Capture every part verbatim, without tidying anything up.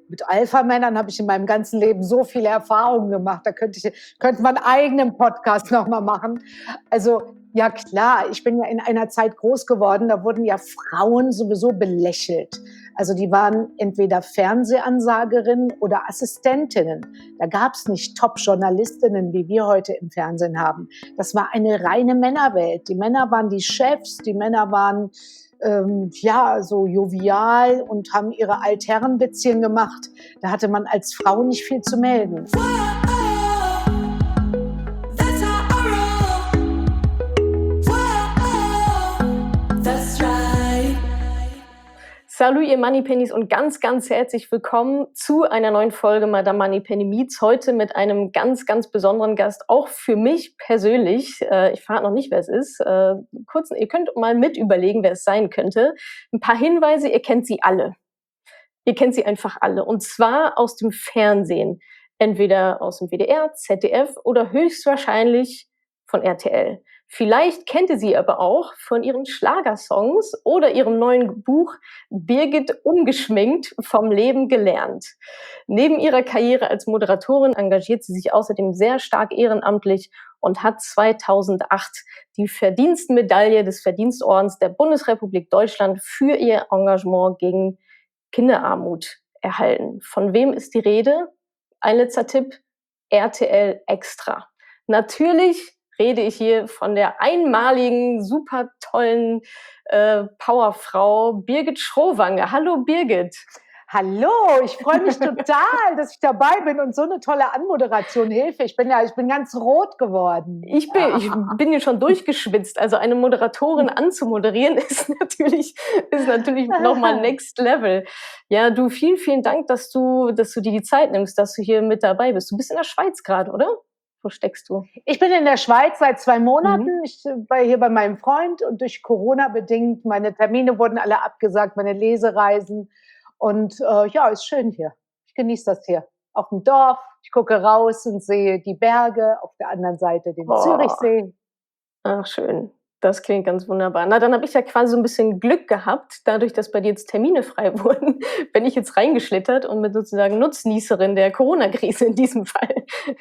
mit Alpha-Männern habe ich in meinem ganzen Leben so viele Erfahrungen gemacht. Da könnte ich, könnte man einen eigenen Podcast nochmal machen. Also, ja klar, ich bin ja in einer Zeit groß geworden, da wurden ja Frauen sowieso belächelt. Also die waren entweder Fernsehansagerinnen oder Assistentinnen. Da gab es nicht Top-Journalistinnen, wie wir heute im Fernsehen haben. Das war eine reine Männerwelt. Die Männer waren die Chefs, die Männer waren ähm, ja so jovial und haben ihre Altherrenwitzchen gemacht. Da hatte man als Frau nicht viel zu melden. Salut, ihr Moneypennies, und ganz, ganz herzlich willkommen zu einer neuen Folge Madame Moneypenny Meets. Heute mit einem ganz, ganz besonderen Gast, auch für mich persönlich. Äh, ich verrate noch nicht, wer es ist. Äh, kurz, ihr könnt mal mit überlegen, wer es sein könnte. Ein paar Hinweise, ihr kennt sie alle. Ihr kennt sie einfach alle. Und zwar aus dem Fernsehen. Entweder aus dem W D R, Z D F oder höchstwahrscheinlich von R T L. Vielleicht kennt ihr sie aber auch von ihren Schlagersongs oder ihrem neuen Buch Birgit umgeschminkt, vom Leben gelernt. Neben ihrer Karriere als Moderatorin engagiert sie sich außerdem sehr stark ehrenamtlich und hat zweitausendacht die Verdienstmedaille des Verdienstordens der Bundesrepublik Deutschland für ihr Engagement gegen Kinderarmut erhalten. Von wem ist die Rede? Ein letzter Tipp: R T L Extra. Natürlich rede ich hier von der einmaligen, super tollen äh, Powerfrau Birgit Schrowange. Hallo Birgit. Hallo, ich freue mich total, dass ich dabei bin und so eine tolle Anmoderation. Hilfe, ich bin ja, ich bin ganz rot geworden. Ich bin, ich bin ja schon durchgeschwitzt. Also eine Moderatorin anzumoderieren ist natürlich, ist natürlich nochmal Next Level. Ja, du, vielen, vielen Dank, dass du, dass du dir die Zeit nimmst, dass du hier mit dabei bist. Du bist in der Schweiz gerade, oder? Wo steckst du? Ich bin in der Schweiz seit zwei Monaten. Mhm. Ich war hier bei meinem Freund und durch Corona bedingt, meine Termine wurden alle abgesagt, meine Lesereisen. Und äh, ja, ist schön hier. Ich genieße das hier. Auf dem Dorf, ich gucke raus und sehe die Berge, auf der anderen Seite den oh. Zürichsee. Ach, schön. Das klingt ganz wunderbar. Na, dann habe ich ja quasi so ein bisschen Glück gehabt, dadurch, dass bei dir jetzt Termine frei wurden, bin ich jetzt reingeschlittert und bin sozusagen Nutznießerin der Corona-Krise in diesem Fall.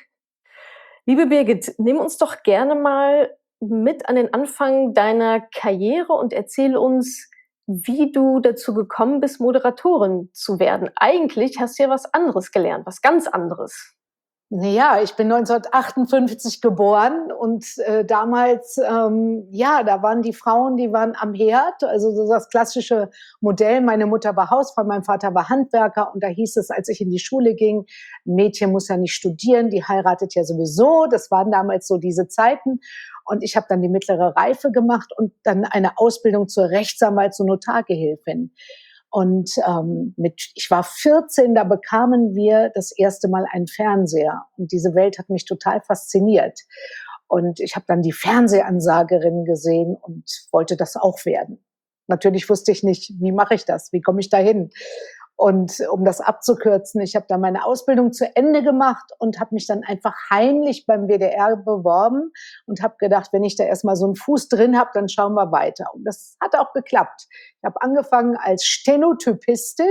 Liebe Birgit, nimm uns doch gerne mal mit an den Anfang deiner Karriere und erzähl uns, wie du dazu gekommen bist, Moderatorin zu werden. Eigentlich hast du ja was anderes gelernt, was ganz anderes. Naja, ich bin neunzehnhundertachtundfünfzig geboren und äh, damals, ähm, ja, da waren die Frauen, die waren am Herd, also so das klassische Modell. Meine Mutter war Hausfrau, mein Vater war Handwerker und da hieß es, als ich in die Schule ging, ein Mädchen muss ja nicht studieren, die heiratet ja sowieso. Das waren damals so diese Zeiten. Und ich habe dann die mittlere Reife gemacht und dann eine Ausbildung zur Rechtsanwalt, zur Notargehilfin. Und ähm, mit, ich war vierzehn, da bekamen wir das erste Mal einen Fernseher. Und diese Welt hat mich total fasziniert. Und ich habe dann die Fernsehansagerin gesehen und wollte das auch werden. Natürlich wusste ich nicht, wie mache ich das, wie komme ich da hin? Und um das abzukürzen, ich habe dann meine Ausbildung zu Ende gemacht und habe mich dann einfach heimlich beim W D R beworben und habe gedacht, wenn ich da erstmal so einen Fuß drin habe, dann schauen wir weiter. Und das hat auch geklappt. Ich habe angefangen als Stenotypistin.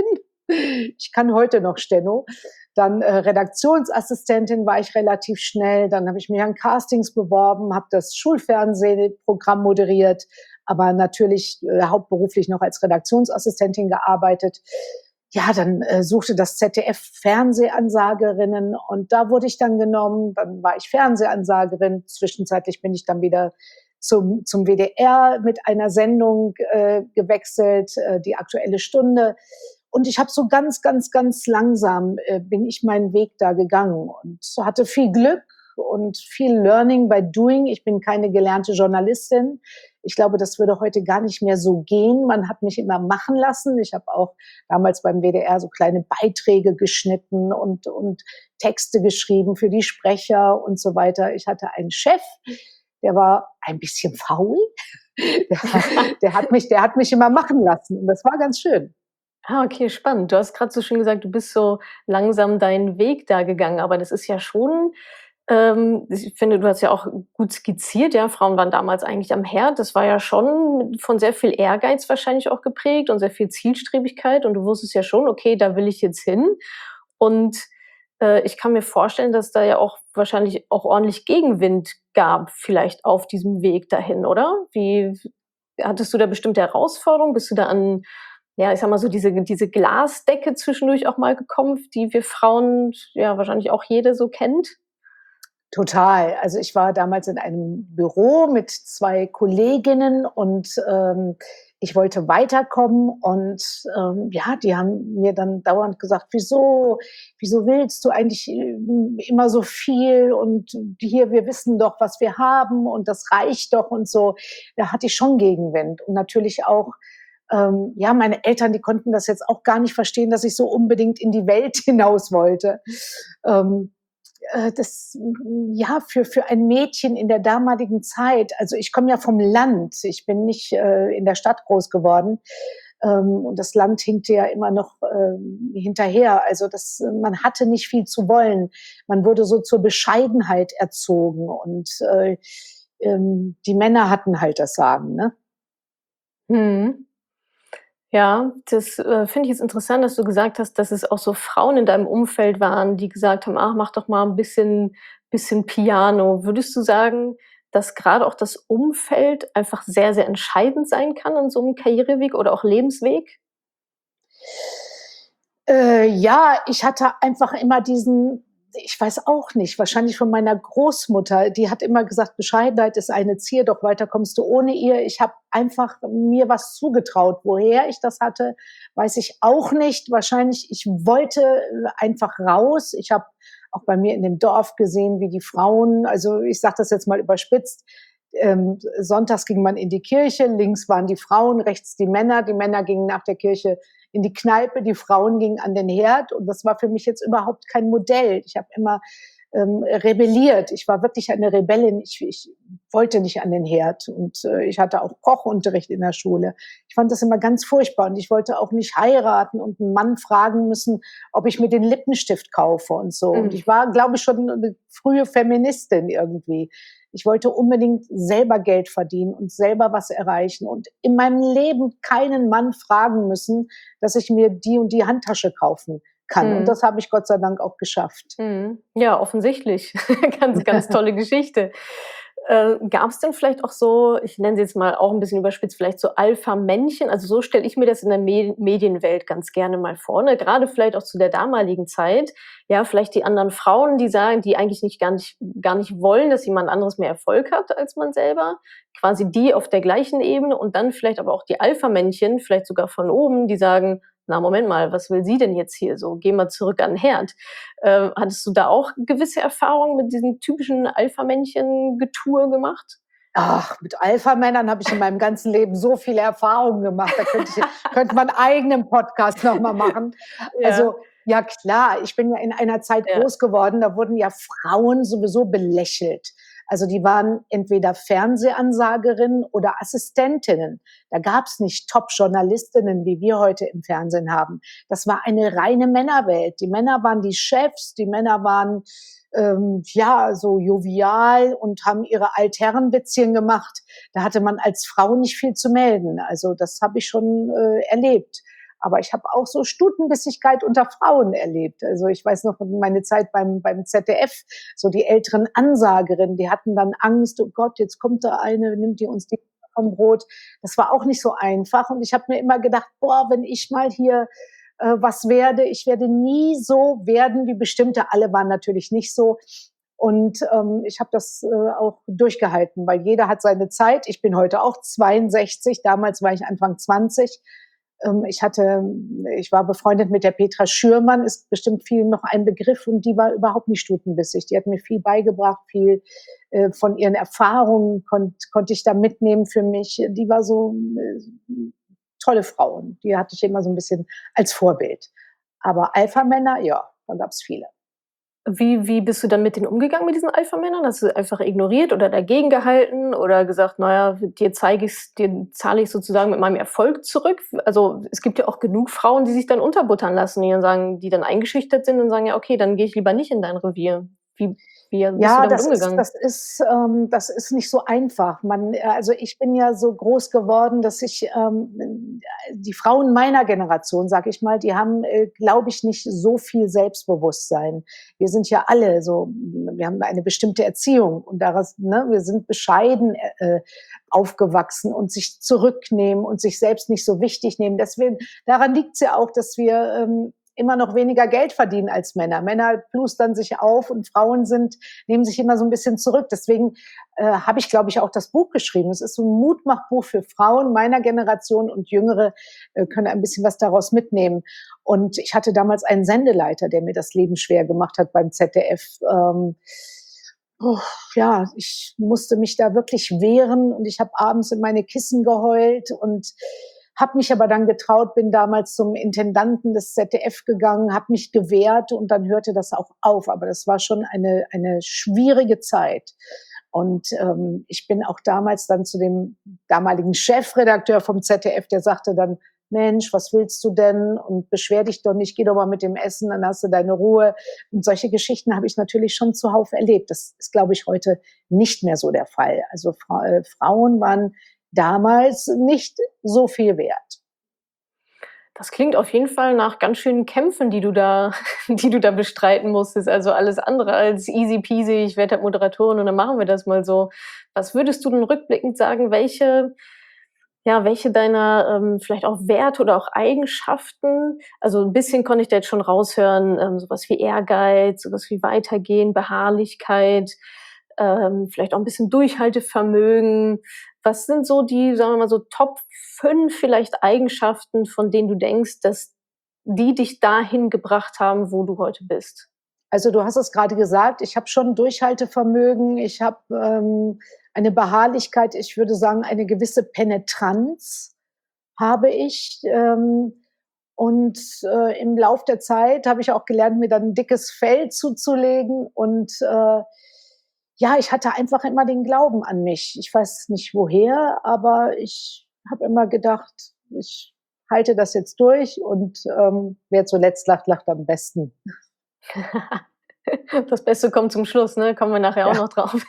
Ich kann heute noch Steno. Dann äh, Redaktionsassistentin war ich relativ schnell. Dann habe ich mich an Castings beworben, habe das Schulfernsehprogramm moderiert, aber natürlich äh, hauptberuflich noch als Redaktionsassistentin gearbeitet. Ja, dann äh, suchte das Z D F Fernsehansagerinnen und da wurde ich dann genommen. Dann war ich Fernsehansagerin. Zwischenzeitlich bin ich dann wieder zum, zum W D R mit einer Sendung äh, gewechselt, äh, die Aktuelle Stunde. Und ich habe so ganz, ganz, ganz langsam äh, bin ich meinen Weg da gegangen und hatte viel Glück und viel Learning by Doing. Ich bin keine gelernte Journalistin. Ich glaube, das würde heute gar nicht mehr so gehen. Man hat mich immer machen lassen. Ich habe auch damals beim W D R so kleine Beiträge geschnitten und, und Texte geschrieben für die Sprecher und so weiter. Ich hatte einen Chef, der war ein bisschen faul. Der, der, hat mich, der hat mich immer machen lassen und das war ganz schön. Ah, okay, spannend. Du hast gerade so schön gesagt, du bist so langsam deinen Weg da gegangen, aber das ist ja schon Ähm, ich finde, du hast ja auch gut skizziert, ja, Frauen waren damals eigentlich am Herd. Das war ja schon von sehr viel Ehrgeiz wahrscheinlich auch geprägt und sehr viel Zielstrebigkeit und du wusstest ja schon: „Okay, da will ich jetzt hin.“ Und, äh, ich kann mir vorstellen, dass da ja auch wahrscheinlich auch ordentlich Gegenwind gab vielleicht auf diesem Weg dahin, oder? Wie w hattest du da bestimmte Herausforderungen? Bist du da an, ja, ich sage mal so, diese diese Glasdecke zwischendurch auch mal gekommen, die wir Frauen ja wahrscheinlich auch jede so kennt? Total. Also, ich war damals in einem Büro mit zwei Kolleginnen und, ähm, ich wollte weiterkommen und, ähm, ja, die haben mir dann dauernd gesagt: „Wieso wieso willst du eigentlich, ähm, immer so viel und hier, wir wissen doch, was wir haben und das reicht doch“ und so. Da hatte ich schon Gegenwind und natürlich auch, ähm, ja, meine Eltern, die konnten das jetzt auch gar nicht verstehen, dass ich so unbedingt in die Welt hinaus wollte. Ähm, äh, das, hm, ja, für für ein Mädchen in der damaligen Zeit, also, ich komme ja vom Land, ich bin nicht, äh, in der Stadt groß geworden, ähm, und das Land hinkte ja immer noch, ähm, hinterher. Also, das man hatte nicht viel zu wollen. Man wurde so zur Bescheidenheit erzogen und, äh, ähm, die Männer hatten halt das Sagen, ne? Mhm. Ja, das, äh, finde ich jetzt interessant, dass du gesagt hast, dass es auch so Frauen in deinem Umfeld waren, die gesagt haben: „Ach, mach doch mal 'n bisschen bisschen Piano.“ Würdest du sagen, dass grade auch das Umfeld einfach sehr, sehr entscheidend sein kann in so 'nem Karriereweg oder auch Lebensweg? Äh, ja, ich hatte einfach immer diesen ich weiß auch nicht, wahrscheinlich von meiner Großmutter, die hat immer gesagt: „Bescheidenheit ist eine Zier, doch weiter kommst du ohne ihr.“ Ich habe einfach mir was zugetraut. Woher ich das hatte, weiß ich auch nicht. Wahrscheinlich ich wollte, äh, einfach raus. Ich habe auch bei mir in dem Dorf gesehen, wie die Frauen also, ich sage das jetzt mal überspitzt, ähm, sonntags ging man in die Kirche, links waren die Frauen, rechts die Männer. Die Männer gingen nach der Kirche in die Kneipe, die Frauen gingen an den Herd und das war für mich jetzt überhaupt kein Modell. Ich habe immer, ähm, rebelliert. Ich war wirklich eine Rebellin. Ich ich wollte nicht an den Herd und, äh, ich hatte auch Kochunterricht in der Schule. Ich fand das immer ganz furchtbar und ich wollte auch nicht heiraten und 'n Mann fragen müssen, ob ich mir den Lippenstift kaufe und so. Und Mhm. ich war, glaube ich, schon 'ne frühe Feministin irgendwie. Ich wollte unbedingt selber Geld verdienen und selber was erreichen und in meinem Leben keinen Mann fragen müssen, dass ich mir die und die Handtasche kaufen kann. Und Mhm. das habe ich Gott sei Dank auch geschafft. Mhm. Ja, offensichtlich. Ganz, ganz tolle Geschichte. Äh, gab's denn vielleicht auch so, ich nenne sie jetzt mal auch 'n bisschen überspitzt, vielleicht so Alpha-Männchen? Also, so stelle ich mir das in der Me Medienwelt ganz gerne mal vor, ne? Grade vielleicht auch zu der damaligen Zeit. Ja, vielleicht die anderen Frauen, die sagen die eigentlich nicht gar nicht gar nicht wollen, dass jemand anderes mehr Erfolg hat als man selber. Quasi die auf der gleichen Ebene und dann vielleicht aber auch die Alpha-Männchen, vielleicht sogar von oben, die sagen: „Na, Moment mal, was will sie denn jetzt hier so? Geh mal zurück an 'n Herd.“ Äh, hattest du da auch gewisse Erfahrungen mit diesem typischen Alpha-Männchen-Getue gemacht? Ach, mit Alpha-Männern habe ich in meinem ganzen Leben so viele Erfahrungen gemacht. Da könnte ich könnte man 'n eigenen Podcast noch mal machen. Ja. Also, ja klar, ich bin ja in einer Zeit Ja. groß geworden, da wurden ja Frauen sowieso belächelt. Also, die waren entweder Fernsehansagerinnen oder Assistentinnen. Da gab's nicht Top-Journalistinnen, wie wir heute im Fernsehen haben. Das war eine reine Männerwelt. Die Männer waren die Chefs, die Männer waren, ähm, ja, so jovial und haben ihre Altherren-Witzchen gemacht. Da hatte man als Frau nicht viel zu melden. Also, das habe ich schon, äh, erlebt. Aber ich habe auch so Stutenbissigkeit unter Frauen erlebt. Also, ich weiß noch meine Zeit beim beim ZDF, so die älteren Ansagerinnen, die hatten dann Angst: „Oh Gott, jetzt kommt da eine, nimmt die uns die vom Brot.“ Das war auch nicht so einfach und ich habe mir immer gedacht: „Boah, wenn ich mal hier, äh, was werde ich werde nie so werden wie bestimmte.“ Alle waren natürlich nicht so und, ähm, ich habe das, äh, auch durchgehalten, weil jeder hat seine Zeit. Ich bin heute auch zweiundsechzig, damals war ich Anfang zwanzig. Ähm, ich hatte ich war befreundet mit der Petra Schürmann, ist bestimmt vielen noch ein Begriff und die war überhaupt nicht stutenbissig. Die hat mir viel beigebracht, viel, äh, von ihren Erfahrungen konnt konnte ich da mitnehmen für mich. Die war so, äh, tolle Frau und die hatte ich immer so 'n bisschen als Vorbild. Aber Alpha-Männer, ja, da gab's viele. Wie wie bist du dann mit denen umgegangen mit diesen Alpha-Männern? Hast du einfach ignoriert oder dagegen gehalten oder gesagt: „Na ja, dir zeige ich's dir zahle ich sozusagen mit meinem Erfolg zurück?“ Also, es gibt ja auch genug Frauen, die sich dann unterbuttern lassen, die dann sagen die dann eingeschüchtert sind und sagen: „Ja, okay, dann gehe ich lieber nicht in dein Revier.“ Wie wie bist du Ja, damit das ist umgegangen? das ist ähm, das ist nicht so einfach. Man äh, also, ich bin ja so groß geworden, dass ich, ähm äh, die Frauen meiner Generation, sage ich mal, die haben, äh, glaube ich, nicht so viel Selbstbewusstsein. Wir sind ja alle so wir haben eine bestimmte Erziehung und daraus ne, wir sind bescheiden, äh, äh, aufgewachsen und sich zurücknehmen und sich selbst nicht so wichtig nehmen. Deswegen daran liegt's ja auch, dass wir, ähm, immer noch weniger Geld verdienen als Männer. Männer plustern sich auf und Frauen sind nehmen sich immer so ein bisschen zurück. Deswegen, äh, habe ich, glaube ich, auch das Buch geschrieben. Es ist so ein Mutmachbuch für Frauen meiner Generation und Jüngere, äh, können ein bisschen was daraus mitnehmen. Und ich hatte damals einen Sendeleiter, der mir das Leben schwer gemacht hat beim Z D F. Ähm, oh, ja, ich musste mich da wirklich wehren und ich habe abends in meine Kissen geheult und habe mich aber dann getraut, bin damals zum Intendanten des Z D F gegangen, habe mich gewehrt und dann hörte das auch auf. Aber das war schon eine eine schwierige Zeit. Und, ähm, ich bin auch damals dann zu dem damaligen Chefredakteur vom Z D F, der sagte dann: „Mensch, was willst du denn? Und beschwer dich doch nicht, geh doch mal mit dem Essen, dann hast du deine Ruhe.“ Und solche Geschichten habe ich natürlich schon zuhauf erlebt. Das ist, glaube ich, heute nicht mehr so der Fall. Also, Fra äh, Frauen waren damals nicht so viel wert. Das klingt auf jeden Fall nach ganz schönen Kämpfen, die du da die du da bestreiten musstest. Also, alles andere als easy peasy, ich werde halt Moderatorin und dann machen wir das mal so. Was würdest du denn rückblickend sagen, welche ja, welche deiner, ähm, vielleicht auch Werte oder auch Eigenschaften also, 'n bisschen konnte ich da jetzt schon raushören, ähm, so was wie Ehrgeiz, so was wie Weitergehen, Beharrlichkeit, ähm, vielleicht auch 'n bisschen Durchhaltevermögen. Was sind so die, sagen wir mal so, Top fünf vielleicht Eigenschaften, von denen du denkst, dass die dich dahin gebracht haben, wo du heute bist? Also, du hast es gerade gesagt, ich habe schon Durchhaltevermögen, ich habe, ähm, eine Beharrlichkeit, ich würde sagen, eine gewisse Penetranz habe ich, ähm, und, äh, im Lauf der Zeit habe ich auch gelernt, mir dann 'n dickes Fell zuzulegen und, äh, ja, ich hatte einfach immer den Glauben an mich. Ich weiß nicht woher, aber ich habe immer gedacht, ich halte das jetzt durch und, ähm, wer zuletzt lacht, lacht am besten. Das Beste kommt zum Schluss, ne? Kommen wir nachher auch Ja. noch drauf.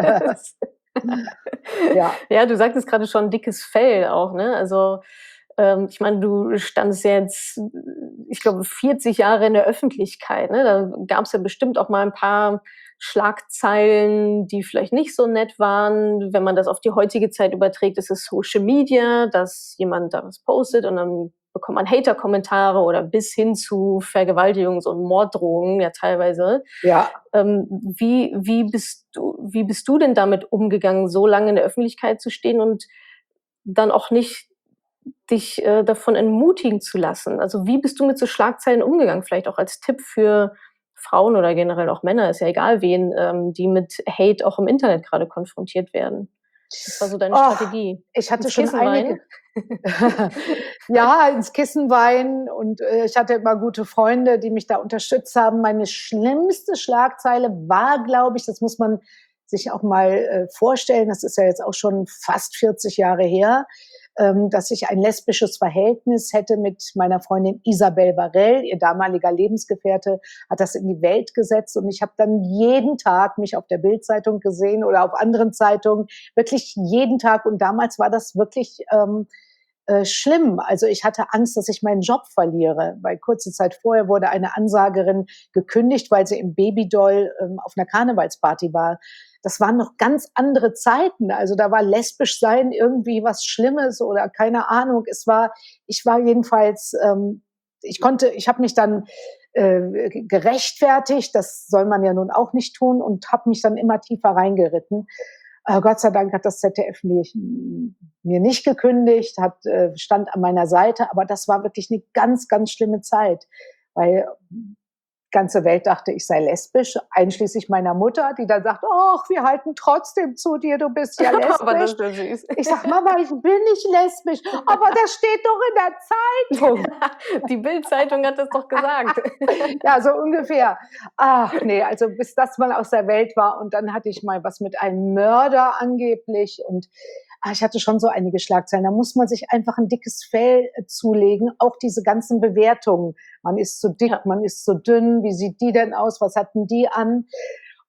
Ja. Ja, du sagtest grade schon dickes Fell auch, ne? Also, ähm, ich meine, du standest ja jetzt, ich glaube, vierzig Jahre in der Öffentlichkeit, ne? Da gab's ja bestimmt auch mal 'n paar Schlagzeilen, die vielleicht nicht so nett waren. Wenn man das auf die heutige Zeit überträgt, ist es Social Media, dass jemand da was postet und dann bekommt man Hater-Kommentare oder bis hin zu Vergewaltigungs und Morddrohungen ja teilweise. Ja. Ähm, wie wie bist du wie bist du denn damit umgegangen, so lange in der Öffentlichkeit zu stehen und dann auch nicht dich, äh, davon entmutigen zu lassen? Also, wie bist du mit so Schlagzeilen umgegangen? Vielleicht auch als Tipp für Frauen oder generell auch Männer, ist ja egal wen, ähm, die mit Hate auch im Internet grade konfrontiert werden. Was war so deine Och, Strategie? ich hatte Ins schon Kissen einige weinen? ja, ins Kissen weinen und, äh, ich hatte immer gute Freunde, die mich da unterstützt haben. Meine schlimmste Schlagzeile war, glaube ich das muss man sich auch mal, äh, vorstellen, das ist ja jetzt auch schon fast vierzig Jahre her, ähm, dass ich ein lesbisches Verhältnis hätte mit meiner Freundin Isabel Varell. Ihr damaliger Lebensgefährte hat das in die Welt gesetzt und ich habe dann jeden Tag mich auf der Bild-Zeitung gesehen oder auf anderen Zeitungen, wirklich jeden Tag und damals war das wirklich, ähm, äh, schlimm. Also, ich hatte Angst, dass ich meinen Job verliere, weil kurze Zeit vorher wurde eine Ansagerin gekündigt, weil sie im Babydoll, ähm, auf 'ner Karnevalsparty war. Das waren noch ganz andere Zeiten. Also, da war lesbisch sein irgendwie was Schlimmes oder keine Ahnung. Es war ich war jedenfalls, ähm ich konnte ich habe mich dann, äh, g gerechtfertigt, das soll man ja nun auch nicht tun und habe mich dann immer tiefer reingeritten. Äh, Gott sei Dank hat das Z D F mich mir nicht gekündigt, hat äh, stand an meiner Seite, aber das war wirklich 'ne ganz, ganz schlimme Zeit, weil ganze Welt dachte, ich sei lesbisch, einschließlich meiner Mutter, die dann sagt: „Ach, wir halten trotzdem zu dir, du bist ja Aber das lesbisch.“ ist ja süß. Ich sage: „Mama, ich bin nicht lesbisch.“ „Aber das steht doch in der Zeitung.“ Die Bild-Zeitung hat das doch gesagt. Ja, so ungefähr. Ach ne, also, bis das mal aus der Welt war und dann hatte ich mal was mit einem Mörder angeblich und, ah, ich hatte schon so einige Schlagzeilen. Da muss man sich einfach 'n dickes Fell, äh, zulegen, auch diese ganzen Bewertungen. Man ist zu dick, Ja. man ist zu dünn, wie sieht die denn aus, was hat 'n die an?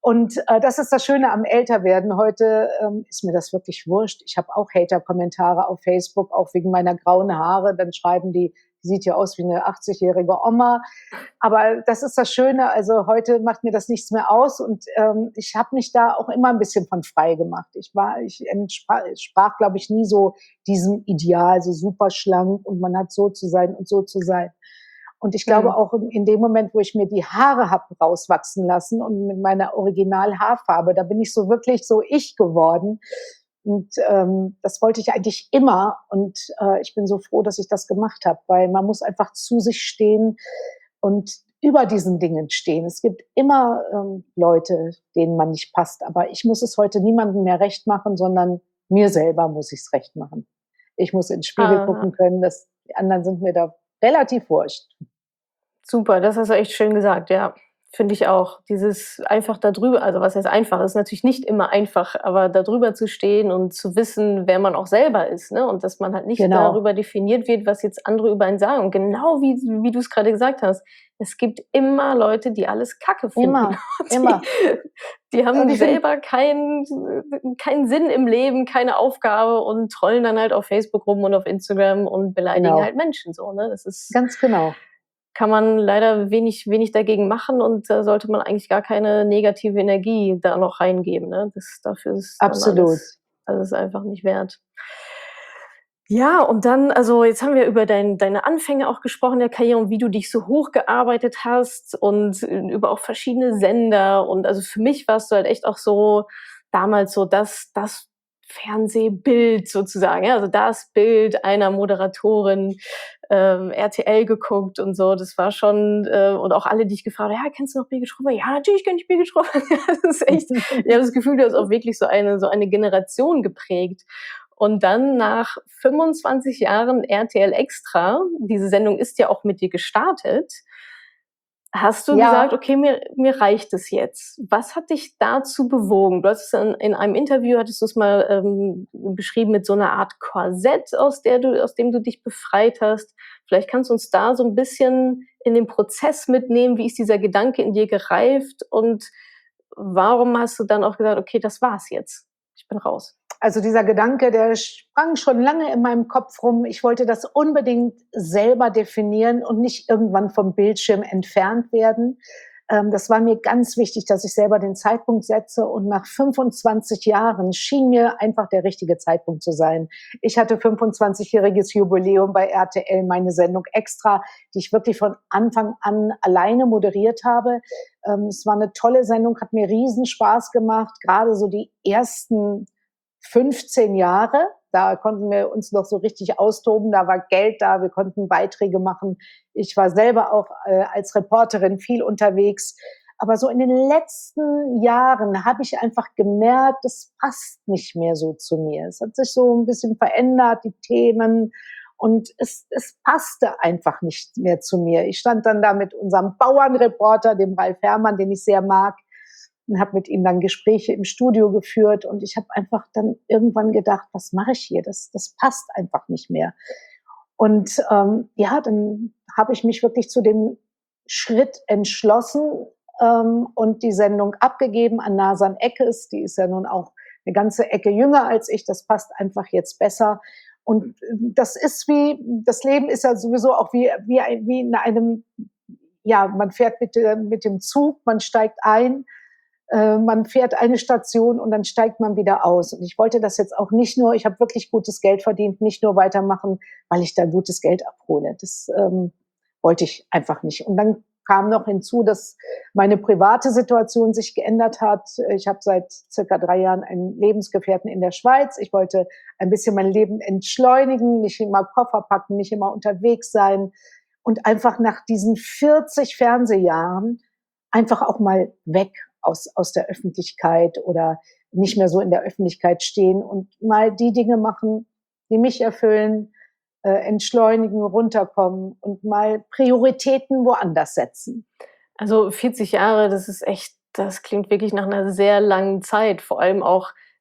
Und äh, das ist das Schöne am Älterwerden. Heute ähm, ist mir das wirklich wurscht. Ich habe auch Hater-Kommentare auf Facebook, auch wegen meiner grauen Haare. Dann schreiben die, die sieht ja aus wie eine achtzigjährige Oma. Aber das ist das Schöne. Also heute macht mir das nichts mehr aus. Und ähm, ich habe mich da auch immer ein bisschen von frei gemacht. Ich war, ich entsprach, sprach, glaube ich, nie so diesem Ideal, so super schlank und man hat so zu sein und so zu sein. Und ich glaube Mhm. auch in dem Moment, wo ich mir die Haare habe rauswachsen lassen und mit meiner Original-Haarfarbe, da bin ich so wirklich so ich geworden. Und ähm, das wollte ich eigentlich immer. Und äh, ich bin so froh, dass ich das gemacht habe, weil man muss einfach zu sich stehen und über diesen Dingen stehen. Es gibt immer ähm, Leute, denen man nicht passt. Aber ich muss es heute niemandem mehr recht machen, sondern mir selber muss ich es recht machen. Ich muss in den Spiegel Ah, gucken können. Das, die anderen sind mir da relativ wurscht. super, das hast du echt schön gesagt, ja. Finde ich auch. Dieses einfach da drüber, also was heißt einfach, ist natürlich nicht immer einfach, aber da drüber zu stehen und zu wissen, wer man auch selber ist, ne? Und dass man halt nicht Genau. darüber definiert wird, was jetzt andere über einen sagen. Und genau wie wie du's grade gesagt hast, es gibt immer Leute, die alles Kacke finden. Immer, Die immer. die Und haben ich finde, selber keinen keinen Sinn im Leben, keine Aufgabe und trollen dann halt auf Facebook rum und auf Instagram und beleidigen genau, halt Menschen so, ne? Das ist ganz genau. kann man leider wenig wenig dagegen machen und da sollte man eigentlich gar keine negative Energie da noch reingeben, ne? Das dafür ist dann Absolut. alles alles einfach nicht wert. Ja, und dann also, jetzt haben wir über dein deine Anfänge auch gesprochen der Karriere und wie du dich so hochgearbeitet hast und äh, über auch verschiedene Sender und also, für mich warst du halt echt auch so damals so das das Fernsehbild sozusagen, ja, also das Bild einer Moderatorin, ähm, R T L geguckt und so. Das war schon äh, und auch alle, die ich gefragt habe: „Ja, kennst du noch Birgit Schrowann?“ „Ja, natürlich kenne ich Birgit Schrowann.“ Ja, das ist echt ich habe das Gefühl, du hast auch wirklich so eine so eine Generation geprägt. Und dann nach fünfundzwanzig Jahren R T L Extra, diese Sendung ist ja auch mit dir gestartet, hast du gesagt: Ja, „Okay, mir mir reicht es jetzt.“ Was hat dich dazu bewogen? Du hast es in in einem Interview hattest du's mal, ähm, beschrieben mit so 'ner Art Korsett, aus der du aus dem du dich befreit hast. Vielleicht kannst du uns da so 'n bisschen in den Prozess mitnehmen. Wie ist dieser Gedanke in dir gereift und warum hast du dann auch gesagt: „Okay, das war's jetzt. Ich bin raus?“ also dieser Gedanke, der sprang schon lange in meinem Kopf rum. Ich wollte das unbedingt selber definieren und nicht irgendwann vom Bildschirm entfernt werden. Ähm, das war mir ganz wichtig, dass ich selber den Zeitpunkt setze. Und nach fünfundzwanzig Jahren schien mir einfach der richtige Zeitpunkt zu sein. Ich hatte fünfundzwanzigjähriges Jubiläum bei R T L, meine Sendung Extra, die ich wirklich von Anfang an alleine moderiert habe. Ähm, es war eine tolle Sendung, hat mir riesen Spaß gemacht, gerade so die ersten fünfzehn Jahre. Da konnten wir uns noch so richtig austoben. Da war Geld da, wir konnten Beiträge machen. Ich war selber auch äh, als Reporterin viel unterwegs. Aber so in den letzten Jahren habe ich einfach gemerkt, das passt nicht mehr so zu mir. Es hat sich so ein bisschen verändert, die Themen. Und es, es passte einfach nicht mehr zu mir. Ich stand dann da mit unserem Bauernreporter, dem Ralf Herrmann, den ich sehr mag, und habe mit ihm dann Gespräche im Studio geführt. Und ich habe einfach dann irgendwann gedacht, was mache ich hier? Das, das passt einfach nicht mehr. Und ähm, ja, dann habe ich mich wirklich zu dem Schritt entschlossen ähm, und die Sendung abgegeben an Nasan Eckes. Die ist ja nun auch eine ganze Ecke jünger als ich. Das passt einfach jetzt besser. Und das ist wie, das Leben ist ja sowieso auch wie, wie, wie in einem, ja, man fährt mit, mit dem Zug, man steigt ein, äh, man fährt eine Station und dann steigt man wieder aus. Und ich wollte das jetzt auch nicht nur, ich habe wirklich gutes Geld verdient, nicht nur weitermachen, weil ich da gutes Geld abhole. Das ähm, wollte ich einfach nicht. Und dann kam noch hinzu, dass meine private Situation sich geändert hat. Ich habe seit circa drei Jahren einen Lebensgefährten in der Schweiz. Ich wollte ein bisschen mein Leben entschleunigen, nicht immer Koffer packen, nicht immer unterwegs sein und einfach nach diesen vierzig Fernsehjahren einfach auch mal weg aus, aus der Öffentlichkeit oder nicht mehr so in der Öffentlichkeit stehen und mal die Dinge machen, die mich erfüllen, äh, entschleunigen, runterkommen und mal Prioritäten woanders setzen. Also vierzig Jahre, das ist echt das klingt wirklich nach einer sehr langen Zeit, vor allem auch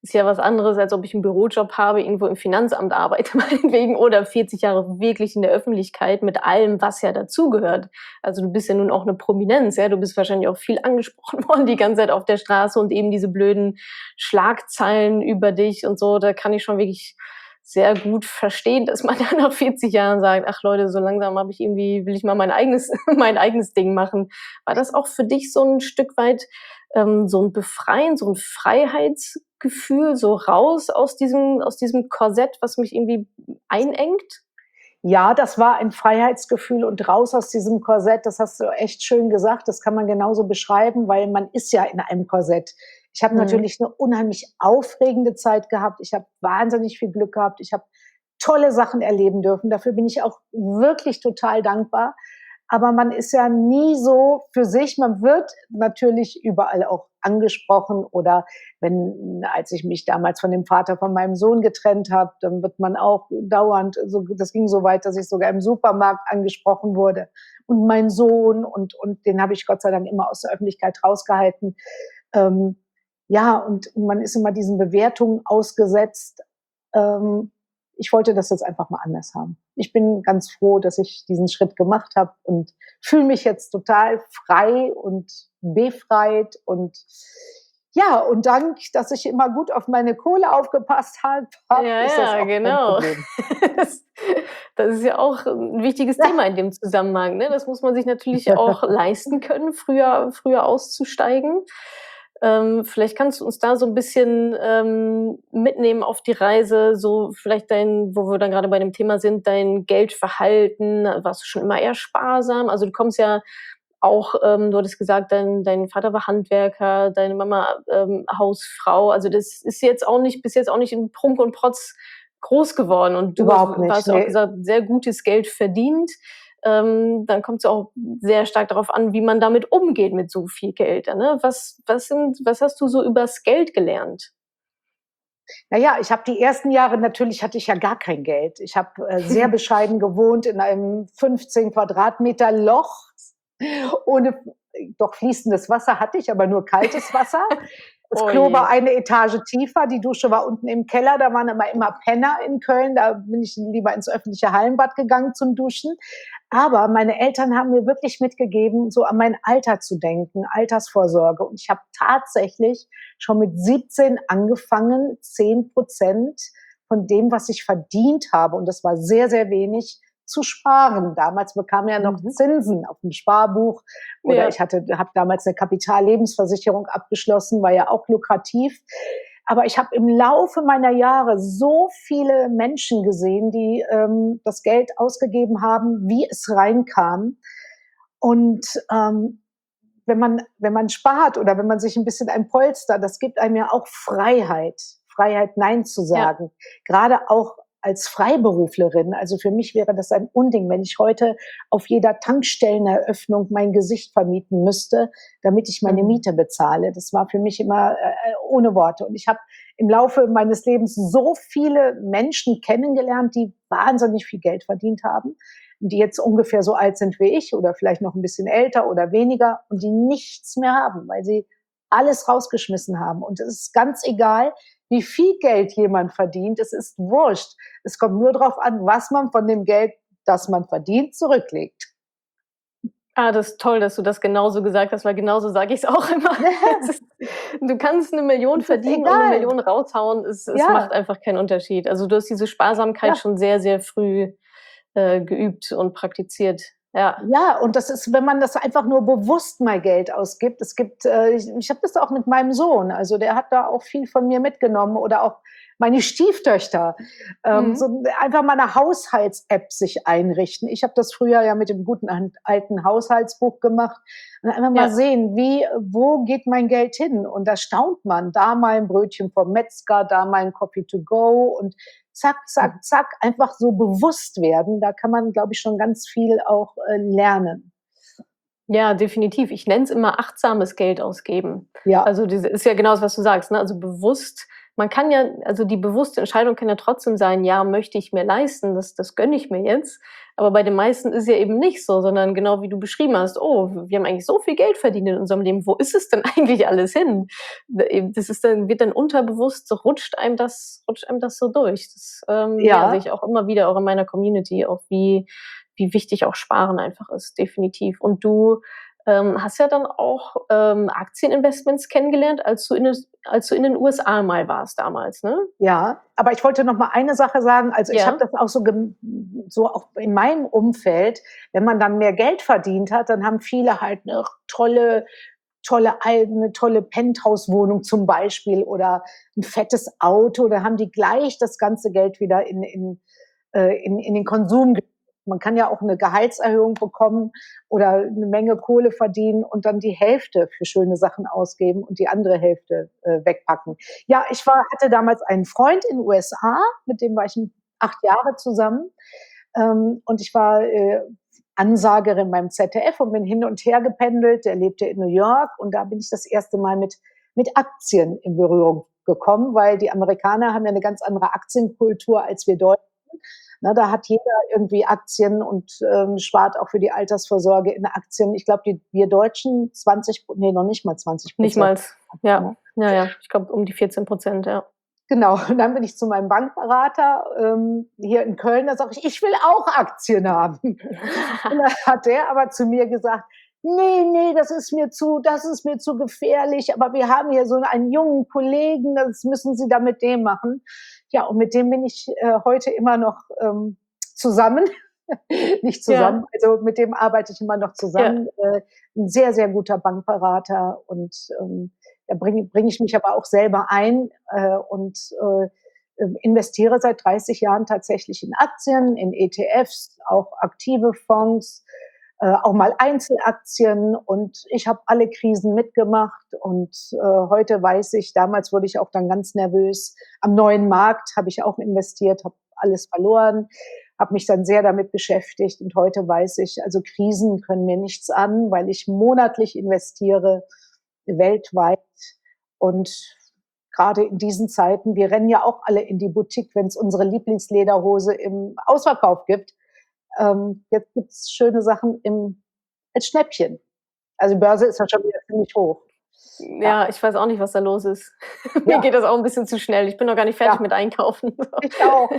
ist ja was anderes, als ob ich einen Bürojob habe, irgendwo im Finanzamt arbeite meinetwegen oder vierzig Jahre wirklich in der Öffentlichkeit mit allem, was ja dazugehört. Also, du bist ja nun auch eine Prominenz, ja? Du bist wahrscheinlich auch viel angesprochen worden die ganze Zeit auf der Straße und eben diese blöden Schlagzeilen über dich und so. Da kann ich schon wirklich sehr gut verstehen, dass man dann nach vierzig Jahren sagt: „Ach Leute, so langsam habe ich irgendwie will ich mal mein eigenes mein eigenes Ding machen.“ War das auch für dich so ein Stück weit, ähm, so ein Befreien, so ein Freiheitsgefühl, so raus aus diesem aus diesem Korsett, was mich irgendwie einengt? Ja, das war ein Freiheitsgefühl und raus aus diesem Korsett. Das hast du echt schön gesagt. Das kann man genauso beschreiben, weil man ist ja in einem Korsett. Ich habe Mhm. natürlich eine unheimlich aufregende Zeit gehabt. Ich habe wahnsinnig viel Glück gehabt. Ich habe tolle Sachen erleben dürfen. Dafür bin ich auch wirklich total dankbar. Aber man ist ja nie so für sich. Man wird natürlich überall auch angesprochen oder wenn, als ich mich damals von dem Vater von meinem Sohn getrennt habe, dann wird man auch dauernd, so, das ging so weit, dass ich sogar im Supermarkt angesprochen wurde. Und mein Sohn, und, und den habe ich Gott sei Dank immer aus der Öffentlichkeit rausgehalten. Ähm, ja, und man ist immer diesen Bewertungen ausgesetzt. Ähm, Ich wollte das jetzt einfach mal anders haben. Ich bin ganz froh, dass ich diesen Schritt gemacht habe und fühle mich jetzt total frei und befreit und ja, und dank, dass ich immer gut auf meine Kohle aufgepasst habe, Ja, ist das ja, auch kein genau. Problem. Das das ist ja auch 'n wichtiges Thema in dem Zusammenhang, ne? Das muss man sich natürlich auch leisten können, früher früher auszusteigen. Ähm, vielleicht kannst du uns da so 'n bisschen, ähm, mitnehmen auf die Reise, so vielleicht dein wo wir dann grade bei dem Thema sind, dein Geldverhalten. Warst du schon immer eher sparsam? Also, du kommst ja auch, ähm du hattest gesagt, dein dein Vater war Handwerker, deine Mama, ähm, Hausfrau. Also, das ist jetzt auch nicht bist jetzt auch nicht in Prunk und Protz groß geworden und du hast Überhaupt du nicht, hast ja auch ne. gesagt, sehr gutes Geld verdient. Ähm, dann kommt's ja auch sehr stark darauf an, wie man damit umgeht mit so viel Geld, ne? Was was sind was hast du so übers Geld gelernt? Na ja, ich habe die ersten Jahre natürlich hatte ich ja gar kein Geld. Ich habe, äh, sehr bescheiden gewohnt in einem fünfzehn Quadratmeter Loch ohne doch fließendes Wasser hatte ich, aber nur kaltes Wasser. Das Oh Klo war je. eine Etage tiefer, die Dusche war unten im Keller, da waren aber immer Penner in Köln, da bin ich lieber ins öffentliche Hallenbad gegangen zum Duschen. Aber meine Eltern haben mir wirklich mitgegeben, so an mein Alter zu denken, Altersvorsorge. Und ich habe tatsächlich schon mit siebzehn angefangen, zehn Prozent von dem, was ich verdient habe, und das war sehr, sehr wenig, zu sparen. Damals bekam ja noch Mhm. Zinsen auf dem Sparbuch oder Ja. ich hatte habe damals eine Kapitallebensversicherung abgeschlossen, war ja auch lukrativ. Aber ich habe im Laufe meiner Jahre so viele Menschen gesehen, die ähm, das Geld ausgegeben haben, wie es reinkam. Und ähm, wenn man, wenn man spart oder wenn man sich ein bisschen ein Polster, das gibt einem ja auch Freiheit. Freiheit, Nein zu Ja. sagen. Gerade auch als Freiberuflerin. Also für mich wäre das ein Unding, wenn ich heute auf jeder Tankstelleneröffnung mein Gesicht vermieten müsste, damit ich meine Mhm. Miete bezahle. Das war für mich immer äh, ohne Worte. Und ich habe im Laufe meines Lebens so viele Menschen kennengelernt, die wahnsinnig viel Geld verdient haben, die jetzt ungefähr so alt sind wie ich oder vielleicht noch ein bisschen älter oder weniger und die nichts mehr haben, weil sie alles rausgeschmissen haben. Und es ist ganz egal, wie viel Geld jemand verdient. Es ist wurscht. Es kommt nur darauf an, was man von dem Geld, das man verdient, zurücklegt. Ah, das ist toll, dass du das genauso gesagt hast, weil genauso sage ich's auch immer. Es ist du kannst 'ne Million Es ist verdienen und 'ne egal. Million raushauen. Es es macht Ja, einfach keinen Unterschied. Also, du hast diese Sparsamkeit ja. schon sehr, sehr früh, äh, geübt und praktiziert. Ja. Ja, und das ist, wenn man das einfach nur bewusst mal Geld ausgibt. Es gibt, äh, ich, ich habe das auch mit meinem Sohn, also der hat da auch viel von mir mitgenommen oder auch meine Stieftöchter. Ähm, Mhm. so einfach mal eine Haushalts-App sich einrichten. Ich habe das früher ja mit dem guten an- alten Haushaltsbuch gemacht und einfach mal Ja. sehen, wie, wo geht mein Geld hin? Und da staunt man. Da mal ein Brötchen vom Metzger, da mal ein Coffee to go und zack, zack, Mhm. zack, einfach so bewusst werden. Da kann man, glaube ich, schon ganz viel auch äh, lernen. Ja, definitiv. Ich nenne es immer achtsames Geld ausgeben. Ja, Also, diese ist ja genau das, was du sagst, ne? Also, bewusst man kann ja, also die bewusste Entscheidung kann ja trotzdem sein, ja, möchte ich mir leisten, das, das gönne ich mir jetzt. Aber bei den meisten ist ja eben nicht so, sondern genau wie du beschrieben hast, oh, wir haben eigentlich so viel Geld verdient in unserem Leben, wo ist es denn eigentlich alles hin? Das ist dann, wird dann unterbewusst, so rutscht einem das, rutscht einem das so durch. Das ähm, ja, sehe Ja, ich auch immer wieder auch in meiner Community, auch wie, wie wichtig auch Sparen einfach ist, definitiv. Und du ähm, hast ja dann auch ähm, Aktieninvestments kennengelernt, als du, in, den- als du in den U S A mal warst damals, ne? ja. Aber ich wollte noch mal eine Sache sagen. Also ich habe Ja. das auch so, gem- so auch in meinem Umfeld, wenn man dann mehr Geld verdient hat, dann haben viele halt eine tolle, tolle, eine tolle Penthouse-Wohnung zum Beispiel oder ein fettes Auto. Da haben die gleich das ganze Geld wieder in, in, äh, in, in den Konsum. Man kann ja auch eine Gehaltserhöhung bekommen oder eine Menge Kohle verdienen und dann die Hälfte für schöne Sachen ausgeben und die andere Hälfte äh, wegpacken. Ja, ich war, hatte damals einen Freund in den U S A, mit dem war ich acht Jahre zusammen. Ähm, und ich war äh, Ansagerin beim Z D F und bin hin und her gependelt. Der lebte in New York und da bin ich das erste Mal mit, mit Aktien in Berührung gekommen, weil die Amerikaner haben ja eine ganz andere Aktienkultur als wir Deutschen. Na, da hat jeder irgendwie Aktien und ähm, spart auch für die Altersvorsorge in Aktien. Ich glaube, die, wir Deutschen zwanzig, nee, noch nicht mal zwanzig Nicht Prozent. mal. Ja, ja, ja. Ich glaube um die vierzehn Prozent, ja. Genau, und dann bin ich zu meinem Bankberater ähm, hier in Köln, da sage ich, ich will auch Aktien haben. Und da hat der aber zu mir gesagt, nee, nee, das ist mir zu, das ist mir zu gefährlich, aber wir haben hier so einen jungen Kollegen, das müssen Sie da mit dem machen. Ja, und mit dem bin ich äh, heute immer noch ähm, zusammen. Nicht zusammen, Ja, also mit dem arbeite ich immer noch ja, zusammen. Äh, ein sehr, sehr guter Bankberater und ähm, da bringe bring ich mich aber auch selber ein äh, und äh, investiere seit dreißig Jahren tatsächlich in Aktien, in E T Fs, auch aktive Fonds, äh, auch mal Einzelaktien und ich habe alle Krisen mitgemacht und äh, heute weiß ich, damals wurde ich auch dann ganz nervös. Am neuen Markt habe ich auch investiert, habe alles verloren, habe mich dann sehr damit beschäftigt und heute weiß ich, also Krisen können mir nichts an, weil ich monatlich investiere, weltweit und gerade in diesen Zeiten, wir rennen ja auch alle in die Boutique, wenn es unsere Lieblingslederhose im Ausverkauf gibt. Ähm, jetzt gibt es schöne Sachen im, als Schnäppchen. Also die Börse ist ja schon wieder ziemlich hoch. Ja, ja, ich weiß auch nicht, was da los ist. Mir ja, geht das auch ein bisschen zu schnell. Ich bin noch gar nicht fertig ja, mit Einkaufen. ich auch.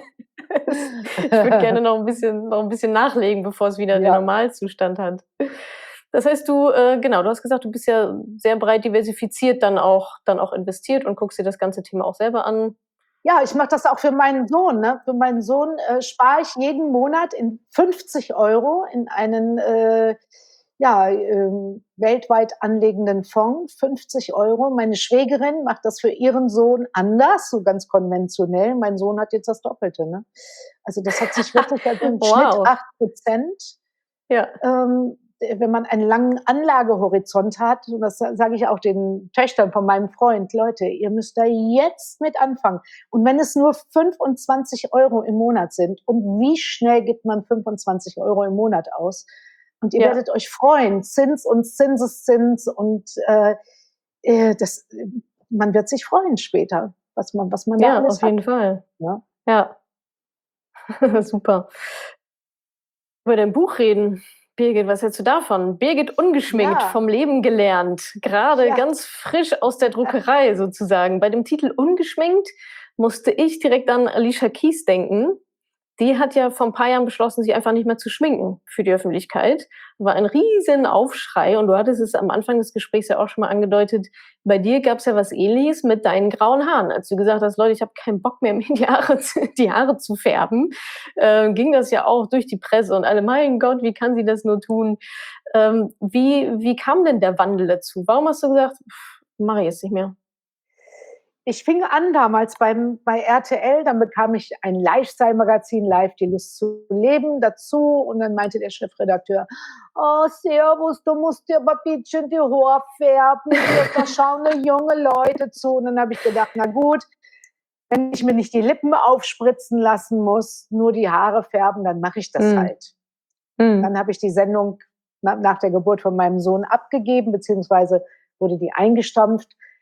Ich würde gerne noch ein bisschen noch ein bisschen nachlegen, bevor es wieder den Ja. Normalzustand hat. Das heißt, du äh, genau, du hast gesagt, du bist ja sehr breit diversifiziert dann auch dann auch investiert und guckst dir das ganze Thema auch selber an. Ja, ich mache das auch für meinen Sohn. Ne? Für meinen Sohn äh, spare ich jeden Monat in fünfzig Euro in einen äh, ja, ähm, weltweit anlegenden Fonds. fünfzig Euro. Meine Schwägerin macht das für ihren Sohn anders, so ganz konventionell. Mein Sohn hat jetzt das Doppelte. Ne? Also das hat sich wirklich, also im Schnitt Wow. acht Prozent. Ja. Ähm, wenn man einen langen Anlagehorizont hat, und das sage ich auch den Töchtern von meinem Freund, Leute, ihr müsst da jetzt mit anfangen. Und wenn es nur fünfundzwanzig Euro im Monat sind, und wie schnell gibt man fünfundzwanzig Euro im Monat aus? Und ihr Ja. werdet euch freuen, Zins und Zinseszins und äh, äh, das, man wird sich freuen später, was man, was man da Ja, alles auf hat. jeden Fall. Ja, Ja, super. Über dein Buch reden. Birgit, was hältst du davon? Birgit ungeschminkt, ja, vom Leben gelernt. Gerade ja. ganz frisch aus der Druckerei sozusagen. Bei dem Titel Ungeschminkt musste ich direkt an Alicia Keys denken. Die hat ja vor ein paar Jahren beschlossen, sich einfach nicht mehr zu schminken für die Öffentlichkeit. War ein riesen Aufschrei und du hattest es am Anfang des Gesprächs ja auch schon mal angedeutet. Bei dir gab es ja was Ähnliches mit deinen grauen Haaren. Als du gesagt hast, Leute, ich habe keinen Bock mehr, mir die Haare, zu- die Haare zu färben, äh, ging das ja auch durch die Presse und alle, mein Gott, wie kann sie das nur tun? Ähm, wie, wie kam denn der Wandel dazu? Warum hast du gesagt, mache ich jetzt nicht mehr? Ich fing an damals beim, bei R T L, dann bekam ich ein Lifestyle-Magazin, Live, die Lust zu leben, dazu. Und dann meinte der Chefredakteur, oh, Servus, du musst dir aber ein bisschen die Haare färben, da schauen nur junge Leute zu. Und dann habe ich gedacht, na gut, wenn ich mir nicht die Lippen aufspritzen lassen muss, nur die Haare färben, dann mache ich das Hm. halt. Hm. Dann habe ich die Sendung nach der Geburt von meinem Sohn abgegeben, beziehungsweise wurde die eingestampft.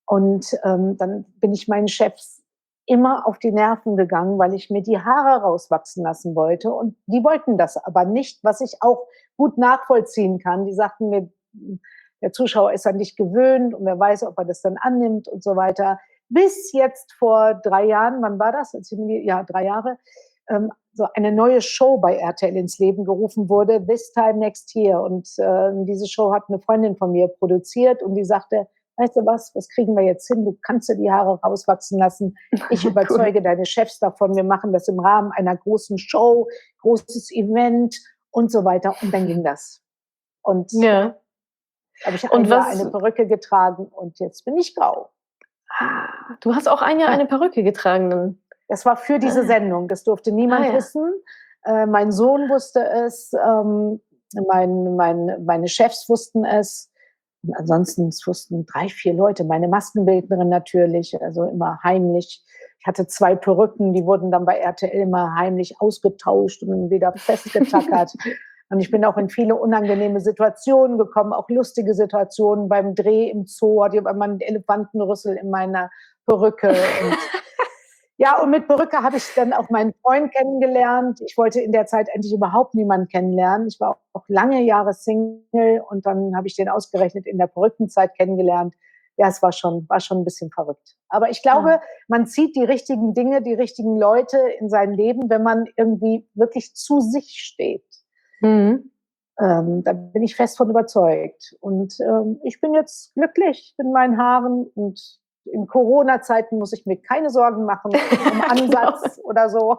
Und ähm, dann bin ich meinen Chefs immer auf die Nerven gegangen, weil ich mir die Haare rauswachsen lassen wollte. Und die wollten das aber nicht, was ich auch gut nachvollziehen kann. Die sagten mir, der Zuschauer ist an dich gewöhnt und wer weiß, ob er das dann annimmt und so weiter. Bis jetzt vor drei Jahren, wann war das? Ja, drei Jahre, ähm, so eine neue Show bei R T L ins Leben gerufen wurde, This Time Next Year. Und äh, diese Show hat eine Freundin von mir produziert und die sagte, weißt du was, was kriegen wir jetzt hin? Du kannst dir die Haare rauswachsen lassen. Ich überzeuge cool. deine Chefs davon. Wir machen das im Rahmen einer großen Show, großes Event und so weiter. Und dann ging das. Und ja. habe ich ein Jahr eine Perücke getragen und jetzt bin ich grau. Ah, du hast auch ein Jahr eine Perücke getragen dann. Das war für diese Sendung. Das durfte niemand ah, ja. wissen. Äh, mein Sohn wusste es. Ähm, mein, mein, meine Chefs wussten es. Und ansonsten es wussten drei, vier Leute. Meine Maskenbildnerin natürlich, also immer heimlich. Ich hatte zwei Perücken, die wurden dann bei R T L immer heimlich ausgetauscht und wieder festgetackert. Und ich bin auch in viele unangenehme Situationen gekommen, auch lustige Situationen beim Dreh im Zoo. Hatte ich immer einen Elefantenrüssel in meiner Perücke. Und ja, und mit Perücke habe ich dann auch meinen Freund kennengelernt. Ich wollte in der Zeit endlich überhaupt niemanden kennenlernen. Ich war auch lange Jahre Single und dann habe ich den ausgerechnet in der Perückenzeit kennengelernt. Ja, es war schon, war schon ein bisschen verrückt. Aber ich glaube, ja. man zieht die richtigen Dinge, die richtigen Leute in sein Leben, wenn man irgendwie wirklich zu sich steht. Mhm. Ähm, da bin ich fest von überzeugt. Und ähm, ich bin jetzt glücklich in meinen Haaren und in Corona-Zeiten muss ich mir keine Sorgen machen um Ansatz oder so.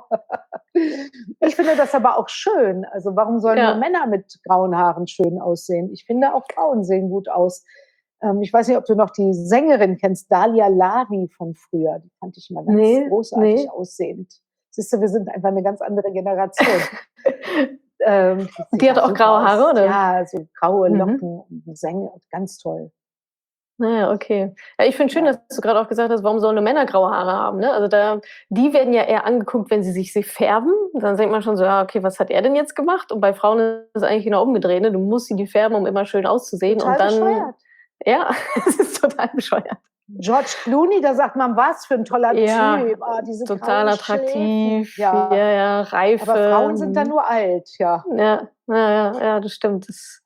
Ich finde das aber auch schön. Also warum sollen ja. nur Männer mit grauen Haaren schön aussehen? Ich finde auch Frauen sehen gut aus. Ähm, ich weiß nicht, ob du noch die Sängerin kennst, Dalia Lavi von früher. Die fand ich immer ganz nee, großartig nee. aussehend. Siehst du, wir sind einfach eine ganz andere Generation. ähm, die, die hat auch graue Haare, aus. Oder? Ja, so graue Locken mhm. und Sänger. Ganz toll. Naja, okay. Ja, ich finde schön, ja. dass du gerade auch gesagt hast, warum sollen Männer graue Haare haben? Ne? Also da, die werden ja eher angeguckt, wenn sie sich sie färben. Dann denkt man schon so, ja, okay, was hat er denn jetzt gemacht? Und bei Frauen ist es eigentlich genau umgedreht. Ne? Du musst sie die färben, um immer schön auszusehen. Total und dann, bescheuert. Ja, es ist total bescheuert. George Clooney, da sagt man, was für ein toller ja, Typ. Ah, diese total attraktiv. Ja. ja, ja, Reife. Aber Frauen sind da nur alt, ja. Ja, ja, ja, ja das stimmt. Das,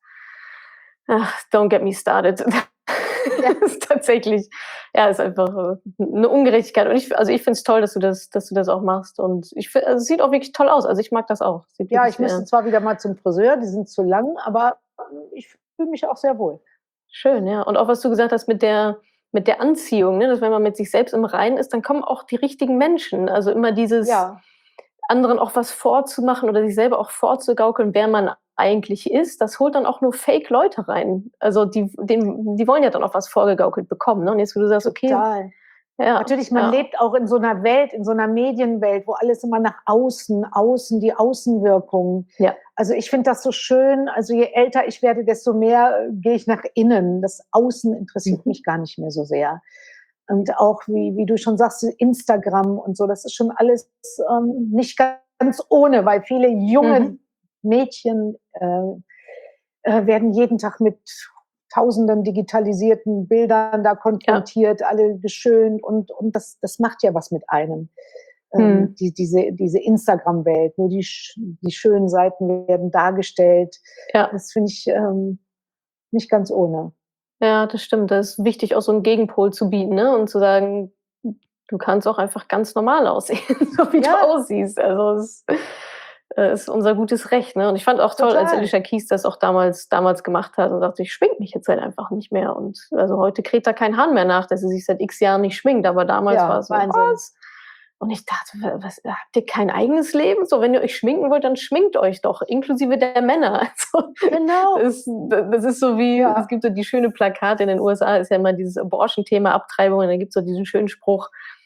ach, don't get me started. Ja, das ist tatsächlich, ja, ist einfach eine Ungerechtigkeit. Und ich, also ich finde es toll, dass du das, dass du das auch machst. Und ich finde, also es sieht auch wirklich toll aus. Also ich mag das auch. Sieht ja, ich müsste sehr... zwar wieder mal zum Friseur, die sind zu lang, aber ich fühle mich auch sehr wohl. Schön, ja. Und auch was du gesagt hast mit der, mit der Anziehung, ne? Dass wenn man mit sich selbst im Reinen ist, dann kommen auch die richtigen Menschen. Also immer dieses ja. anderen auch was vorzumachen oder sich selber auch vorzugaukeln, wer man eigentlich ist, das holt dann auch nur Fake-Leute rein. Also die, den, die wollen ja dann auch was vorgegaukelt bekommen. Ne? Und jetzt, wo du sagst, Total. okay. Ja, natürlich, man ja. lebt auch in so einer Welt, in so einer Medienwelt, wo alles immer nach außen, außen, die Außenwirkung. Ja. Also ich finde das so schön. Also je älter ich werde, desto mehr äh, gehe ich nach innen. Das Außen interessiert mhm. mich gar nicht mehr so sehr. Und auch, wie, wie du schon sagst, Instagram und so, das ist schon alles ähm, nicht ganz ohne, weil viele junge mhm. Mädchen äh, äh, werden jeden Tag mit tausenden digitalisierten Bildern da konfrontiert, ja. alle geschönt und, und das, das macht ja was mit einem. Ähm, hm. die, diese, diese Instagram-Welt, nur die, die schönen Seiten werden dargestellt. Ja. Das finde ich ähm, nicht ganz ohne. Ja, das stimmt. Das ist wichtig, auch so einen Gegenpol zu bieten, ne? Und zu sagen, du kannst auch einfach ganz normal aussehen, so wie ja. du aussiehst. Also es ist unser gutes Recht, ne? Und ich fand auch toll, Total. als Alicia Keys das auch damals, damals gemacht hat und dachte, ich schmink mich jetzt halt einfach nicht mehr. Und also heute kräht da kein Hahn mehr nach, dass sie sich seit x Jahren nicht schminkt. Aber damals ja, war es so, Wahnsinn. was? Und ich dachte, was, habt ihr kein eigenes Leben? So, wenn ihr euch schminken wollt, dann schminkt euch doch, inklusive der Männer. Also, genau. Das, das ist so wie, ja. es gibt so die schöne Plakate in den U S A, ist ja immer dieses Abortion-Thema, Abtreibung, und dann gibt es so diesen schönen Spruch,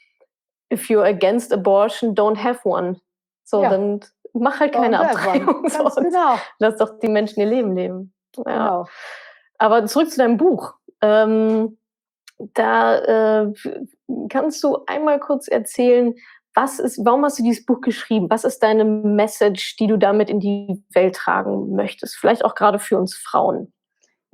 if you're against abortion, don't have one. So, ja. dann mach halt keine don't Abtreibung. Ganz genau. Lass doch die Menschen ihr Leben leben. Ja. Genau. Aber zurück zu deinem Buch. Ähm, da äh, kannst du einmal kurz erzählen, was ist, warum hast du dieses Buch geschrieben? Was ist deine Message, die du damit in die Welt tragen möchtest? Vielleicht auch gerade für uns Frauen.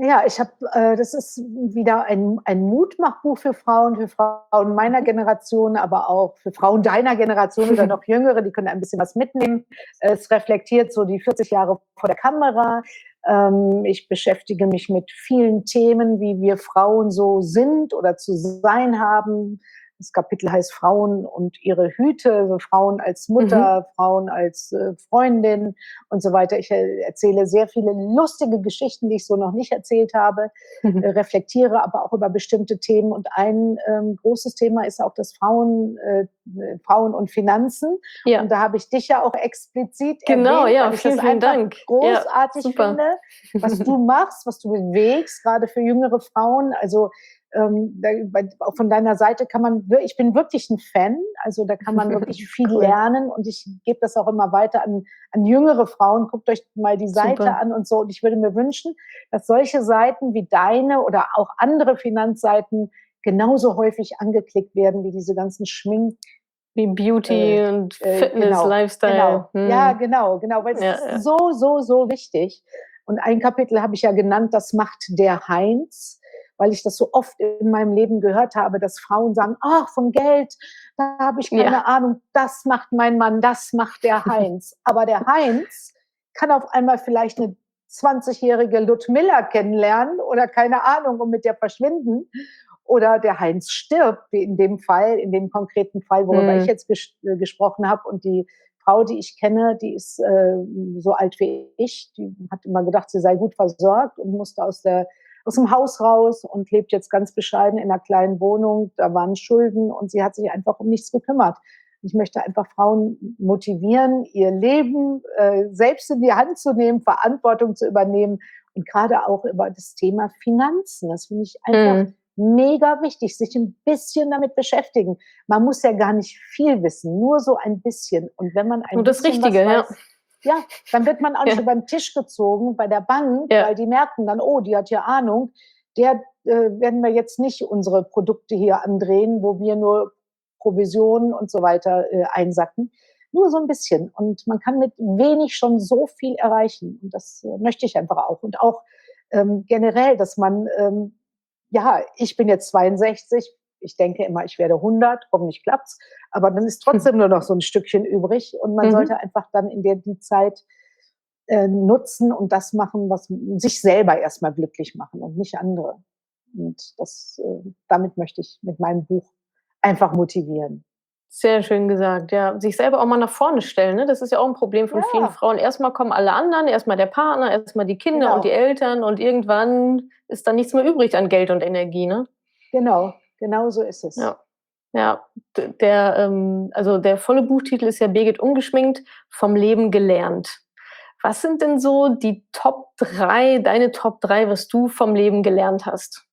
Ja, ich habe, äh, das ist wieder ein, ein Mutmachbuch für Frauen, für Frauen meiner Mhm. Generation, aber auch für Frauen deiner Generation oder noch Jüngere, die können ein bisschen was mitnehmen. Es reflektiert so die vierzig Jahre vor der Kamera. Ähm, ich beschäftige mich mit vielen Themen, wie wir Frauen so sind oder zu sein haben. Das Kapitel heißt Frauen und ihre Hüte, also Frauen als Mhm. Mutter, Frauen als äh, Freundin und so weiter. Ich äh, erzähle sehr viele lustige Geschichten, die ich so noch nicht erzählt habe, äh, reflektiere aber auch über bestimmte Themen. Und ein ähm, großes Thema ist auch das Frauen, äh, Frauen und Finanzen. Und Ja, da habe ich dich ja auch explizit genau, erwähnt, ja, weil ich das vielen, vielen einfach Dank. Ja, großartig super. finde, was du machst, was du bewegst, gerade für jüngere Frauen. Also ähm, da, bei, auch von deiner Seite kann man, ich bin wirklich ein Fan, also da kann man wirklich viel Cool, lernen und ich gebe das auch immer weiter an, an jüngere Frauen. Guckt euch mal die Seite super. an und so. Und ich würde mir wünschen, dass solche Seiten wie deine oder auch andere Finanzseiten genauso häufig angeklickt werden wie diese ganzen Schmink, Wie äh, Beauty und äh, Fitness, genau, Lifestyle. genau, ja, Mhm. genau, genau, weil es Ja, ist ja. so, so, so wichtig. Und ein Kapitel habe ich ja genannt, das macht der Heinz, weil ich das so oft in meinem Leben gehört habe, dass Frauen sagen, ach, von Geld, da habe ich Ja. keine Ahnung, das macht mein Mann, das macht der Heinz. Aber der Heinz kann auf einmal vielleicht eine zwanzigjährige Ludmilla kennenlernen oder keine Ahnung und mit der verschwinden. Oder der Heinz stirbt, wie in dem Fall, in dem konkreten Fall, worüber ich Mhm. jetzt ges äh, gesprochen habe. Und die Frau, die ich kenne, die ist äh, so alt wie ich, die hat immer gedacht, sie sei gut versorgt und musste aus, der, aus dem Haus raus und lebt jetzt ganz bescheiden in einer kleinen Wohnung. Da waren Schulden und sie hat sich einfach um nichts gekümmert. Ich möchte einfach Frauen motivieren, ihr Leben äh, selbst in die Hand zu nehmen, Verantwortung zu übernehmen und gerade auch über das Thema Finanzen. Das finde ich einfach Mhm. mega wichtig, sich ein bisschen damit beschäftigen. Man muss ja gar nicht viel wissen, nur so ein bisschen. Und wenn man Nur ein das bisschen was Richtige, ja. weiß, ja, dann wird man auch nicht Ja, über den Tisch gezogen bei der Bank, ja. weil die merken dann, oh, die hat ja Ahnung, der äh, werden wir jetzt nicht unsere Produkte hier andrehen, wo wir nur Provisionen und so weiter äh, einsacken. Nur so ein bisschen. Und man kann mit wenig schon so viel erreichen. Und das äh, möchte ich einfach auch. Und auch ähm, generell, dass man ähm, ja, ich bin jetzt zweiundsechzig, ich denke immer, ich werde hundert, hoffentlich klappt's, aber dann ist trotzdem nur noch so ein Stückchen übrig und man sollte Mhm. einfach dann in der die Zeit äh, nutzen und das machen, was sich selber erstmal glücklich machen und nicht andere. Und das, äh, damit möchte ich mit meinem Buch einfach motivieren. Sehr schön gesagt, ja. Sich selber auch mal nach vorne stellen, ne? Das ist ja auch 'n Problem von vielen Ja, Frauen. Erst mal kommen alle anderen, erst mal der Partner, erst mal die Kinder und die genau, Eltern und irgendwann ist dann nichts mehr übrig an Geld und Energie, ne? genau, genau so ist es. Ja. Ja, d der, ähm also, der volle Buchtitel ist ja „Birgit ungeschminkt, vom Leben gelernt". Was sind denn so die Top drei, deine Top drei, was du vom Leben gelernt hast?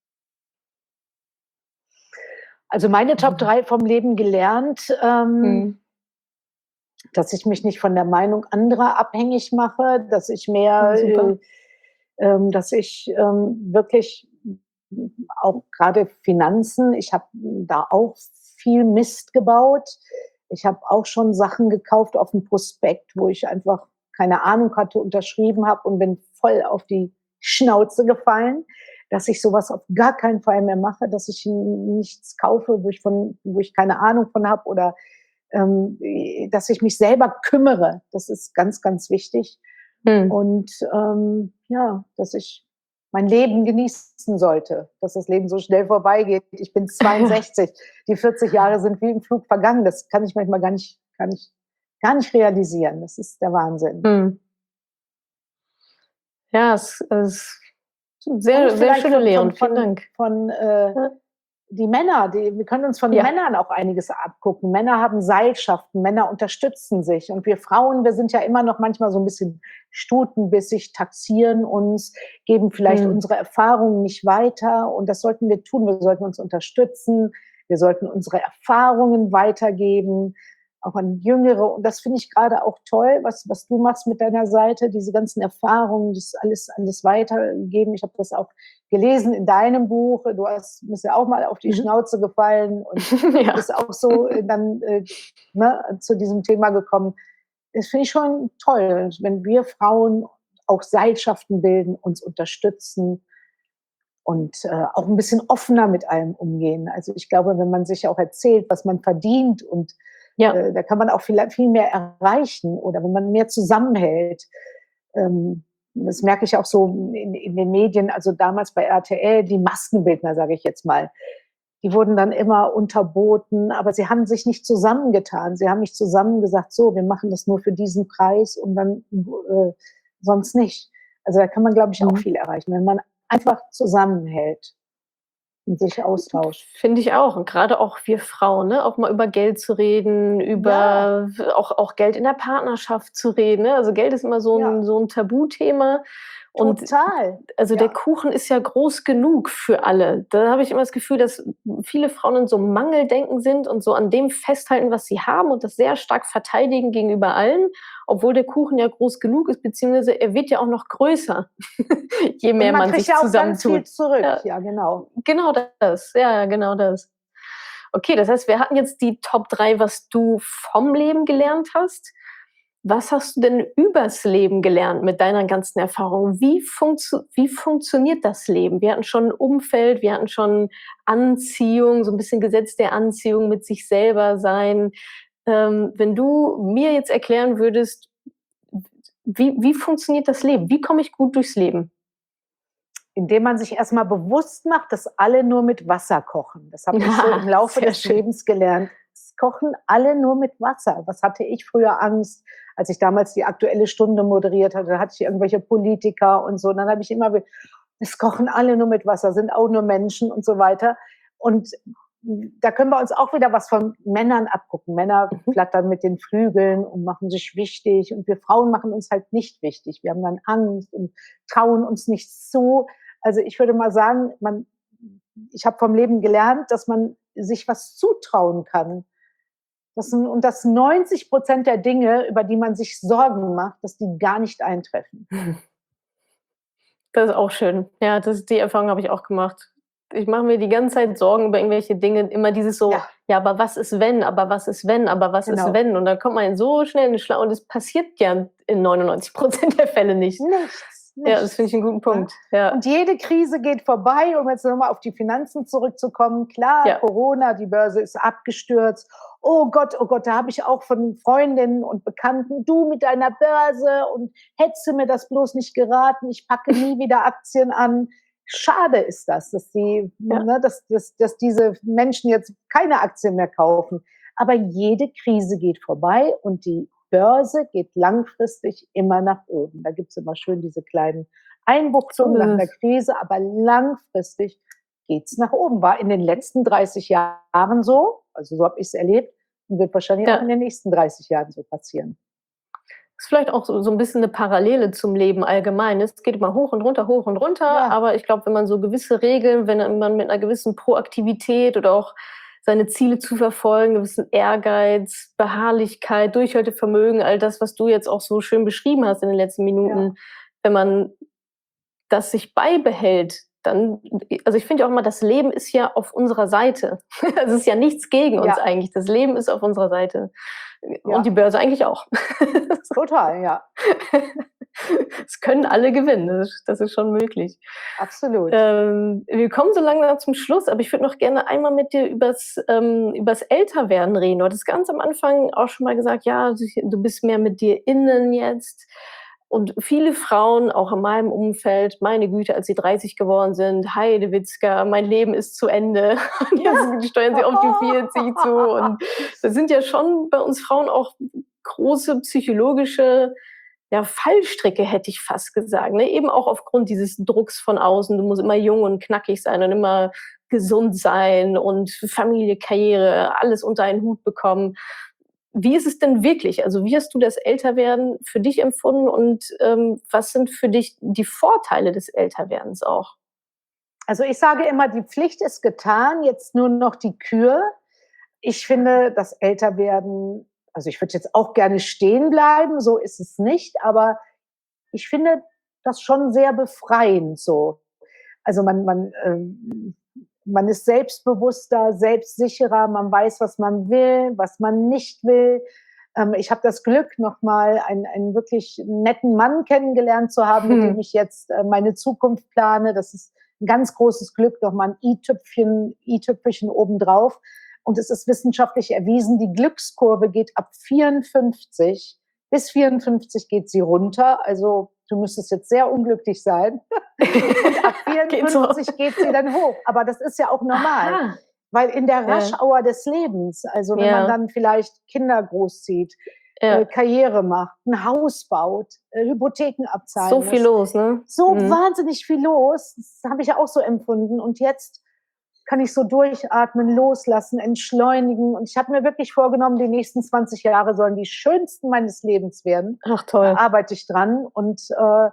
Also meine Top drei vom Leben gelernt, ähm, Mhm. dass ich mich nicht von der Meinung anderer abhängig mache, dass ich mehr, Ja, super. äh, ähm, dass ich ähm, wirklich auch gerade Finanzen, ich habe da auch viel Mist gebaut. Ich habe auch schon Sachen gekauft auf dem Prospekt, wo ich einfach keine Ahnung hatte, unterschrieben habe und bin voll auf die Schnauze gefallen, dass ich sowas auf gar keinen Fall mehr mache, dass ich nichts kaufe, wo ich, von, wo ich keine Ahnung von habe oder ähm, dass ich mich selber kümmere. Das ist ganz, ganz wichtig. Mhm. Und ähm, ja, dass ich mein Leben genießen sollte, dass das Leben so schnell vorbeigeht. Ich bin Ja. zweiundsechzig, die vierzig Jahre sind wie im Flug vergangen. Das kann ich manchmal gar nicht, gar nicht, gar nicht realisieren. Das ist der Wahnsinn. Mhm. Ja, es es Und sehr, sehr vielleicht schöne von, Lehren. von, Vielen von, Dank. von äh, Ja. die Männer, die, wir können uns von Ja. Männern auch einiges abgucken. Männer haben Seilschaften, Männer unterstützen sich. Und wir Frauen, wir sind ja immer noch manchmal so ein bisschen stutenbissig, taxieren uns, geben vielleicht Mhm. unsere Erfahrungen nicht weiter. Und das sollten wir tun. Wir sollten uns unterstützen. Wir sollten unsere Erfahrungen weitergeben, auch an Jüngere. Und das finde ich gerade auch toll, was, was du machst mit deiner Seite, diese ganzen Erfahrungen, das alles, alles weitergeben. Ich habe das auch gelesen in deinem Buch. Du hast, bist ja auch mal auf die Mhm. Schnauze gefallen und Ja. bist auch so äh, dann äh, ne, zu diesem Thema gekommen. Das finde ich schon toll, wenn wir Frauen auch Seilschaften bilden, uns unterstützen. und äh, auch ein bisschen offener mit allem umgehen. Also ich glaube, wenn man sich auch erzählt, was man verdient und Ja. äh, da kann man auch viel, viel mehr erreichen oder wenn man mehr zusammenhält. Ähm, das merke ich auch so in, in den Medien, also damals bei R T L, die Maskenbildner, sage ich jetzt mal, die wurden dann immer unterboten, aber sie haben sich nicht zusammengetan. Sie haben nicht zusammen gesagt, so, wir machen das nur für diesen Preis und dann äh, sonst nicht. Also da kann man, glaube ich, auch Mhm. viel erreichen, wenn man einfach zusammenhält und sich austauscht. Finde ich auch. Und gerade auch wir Frauen, ne? Auch mal über Geld zu reden, Ja, über auch, auch Geld in der Partnerschaft zu reden. Ne? Also Geld ist immer so ja, ein, so ein Tabuthema. Und total. also der Ja. Kuchen ist ja groß genug für alle. Da habe ich immer das Gefühl, dass viele Frauen in so einem Mangeldenken sind und so an dem festhalten, was sie haben und das sehr stark verteidigen gegenüber allen, obwohl der Kuchen ja groß genug ist, beziehungsweise er wird ja auch noch größer, je Und mehr man man kriegt sich ja auch ganz viel zusammentut. zurück. Ja, Ja, genau. genau das. Ja, genau das. Okay, das heißt, wir hatten jetzt die Top drei, was du vom Leben gelernt hast. Was hast du denn übers Leben gelernt mit deiner ganzen Erfahrung? Wie, funktio wie funktioniert das Leben? Wir hatten schon ein Umfeld, wir hatten schon Anziehung, so ein bisschen Gesetz der Anziehung mit sich selber sein. Ähm, wenn du mir jetzt erklären würdest, wie, wie funktioniert das Leben? Wie komme ich gut durchs Leben? Indem man sich erstmal bewusst macht, dass alle nur mit Wasser kochen. Das habe ich so im Laufe Sehr des schön. Lebens gelernt. Es kochen alle nur mit Wasser. Was hatte ich früher Angst, als ich damals die Aktuelle Stunde moderiert hatte? Da hatte ich irgendwelche Politiker und so. Und dann habe ich immer, es kochen alle nur mit Wasser, sind auch nur Menschen und so weiter. Und da können wir uns auch wieder was von Männern abgucken. Männer Mhm. flattern mit den Flügeln und machen sich wichtig. Und wir Frauen machen uns halt nicht wichtig. Wir haben dann Angst und trauen uns nicht zu. Also ich würde mal sagen, man, ich habe vom Leben gelernt, dass man sich was zutrauen kann. Das, und dass neunzig Prozent der Dinge, über die man sich Sorgen macht, dass die gar nicht eintreffen. Das ist auch schön. Ja, das die Erfahrung habe ich auch gemacht. Ich mache mir die ganze Zeit Sorgen über irgendwelche Dinge, immer dieses so: Ja, „Ja, aber was ist, wenn? Aber was ist, wenn? Aber was ist, genau. wenn?“ Und dann kommt man so schnell in 'ne Schla und es passiert ja in neunundneunzig Prozent der Fälle nicht. Nichts, Ja, das finde ich 'n nichts. guten Ne? Punkt. Ja, Und jede Krise geht vorbei, um jetzt nochmal auf die Finanzen zurückzukommen. Klar, ja. Corona, die Börse ist abgestürzt. Oh Gott, oh Gott, da habe ich auch von Freundinnen und Bekannten, du mit deiner Börse und hättest du mir das bloß nicht geraten, ich packe nie wieder Aktien an. Schade ist das, dass, die, Ja. ne, dass, dass, dass diese Menschen jetzt keine Aktien mehr kaufen. Aber jede Krise geht vorbei und die Börse geht langfristig immer nach oben. Da gibt es immer schön diese kleinen So Einbuchtungen nach ist einer es. Krise, aber langfristig geht es nach oben. War in den letzten dreißig Jahren so, also so habe ich es erlebt und wird wahrscheinlich auch in Ja. den nächsten dreißig Jahren so passieren. Ist vielleicht auch so so 'n bisschen 'ne Parallele zum Leben allgemein. Es geht immer hoch und runter, hoch und runter, Ja, aber ich glaube, wenn man so gewisse Regeln wenn man mit 'ner gewissen Proaktivität oder auch seine Ziele zu verfolgen, gewissen Ehrgeiz, Beharrlichkeit, Durchhaltevermögen, all das, was du jetzt auch so schön beschrieben hast in den letzten ja, Minuten, wenn man das sich beibehält, dann also, ich finde ja auch immer, das Leben ist ja auf unserer Seite. Es ist ja nichts gegen uns ja, eigentlich. Das Leben ist auf unserer Seite. Und die ja, Börse eigentlich auch. total, ja, Es können alle gewinnen, das ist das ist schon möglich. absolut. Ähm, wir kommen so langsam zum Schluss, aber ich würde noch gerne einmal mit dir übers, ähm, übers Älterwerden reden. Du hattest ganz am Anfang auch schon mal gesagt, ja, du du bist mehr mit dir innen jetzt. Und viele Frauen, auch in meinem Umfeld, meine Güte, als sie dreißig geworden sind, Heidewitzka, mein Leben ist zu Ende. Und Ja. jetzt steuern sie auf die vierzig zu. Und das sind ja schon bei uns Frauen auch große psychologische, ja, Fallstricke, hätte ich fast gesagt, ne? Eben auch aufgrund dieses Drucks von außen. Du musst immer jung und knackig sein und immer gesund sein und Familie, Karriere, alles unter einen Hut bekommen. Wie ist es denn wirklich? Also, wie hast du das Älterwerden für dich empfunden und, ähm, was sind für dich die Vorteile des Älterwerdens auch? Also ich sage immer, die Pflicht ist getan, jetzt nur noch die Kür. Ich finde, das Älterwerden, also ich würde jetzt auch gerne stehen bleiben, so ist es nicht, aber ich finde das schon sehr befreiend so. Also man, man, ähm, man ist selbstbewusster, selbstsicherer, man weiß, was man will, was man nicht will. Ähm, ich habe das Glück, nochmal einen, einen wirklich netten Mann kennengelernt zu haben, mit dem Mhm. ich jetzt äh, meine Zukunft plane. Das ist ein ganz großes Glück, nochmal ein i-Tüpfchen, i-Tüpfelchen obendrauf. Und es ist wissenschaftlich erwiesen, die Glückskurve geht ab vierundfünfzig. Bis vierundfünfzig geht sie runter. Also du müsstest jetzt sehr unglücklich sein. Und ab vierundfünfzig geht sie dann hoch. Aber das ist ja auch normal. Aha. Weil in der Ja. Rush-Hour des Lebens, also wenn Ja. man dann vielleicht Kinder großzieht, Ja. äh, Karriere macht, ein Haus baut, äh, Hypotheken abzahlen So muss. viel los, ne? So Mhm. wahnsinnig viel los. Das habe ich ja auch so empfunden. Und jetzt kann ich so durchatmen, loslassen, entschleunigen. Und ich habe mir wirklich vorgenommen, die nächsten zwanzig Jahre sollen die schönsten meines Lebens werden. Ach toll. Da arbeite ich dran. Und äh,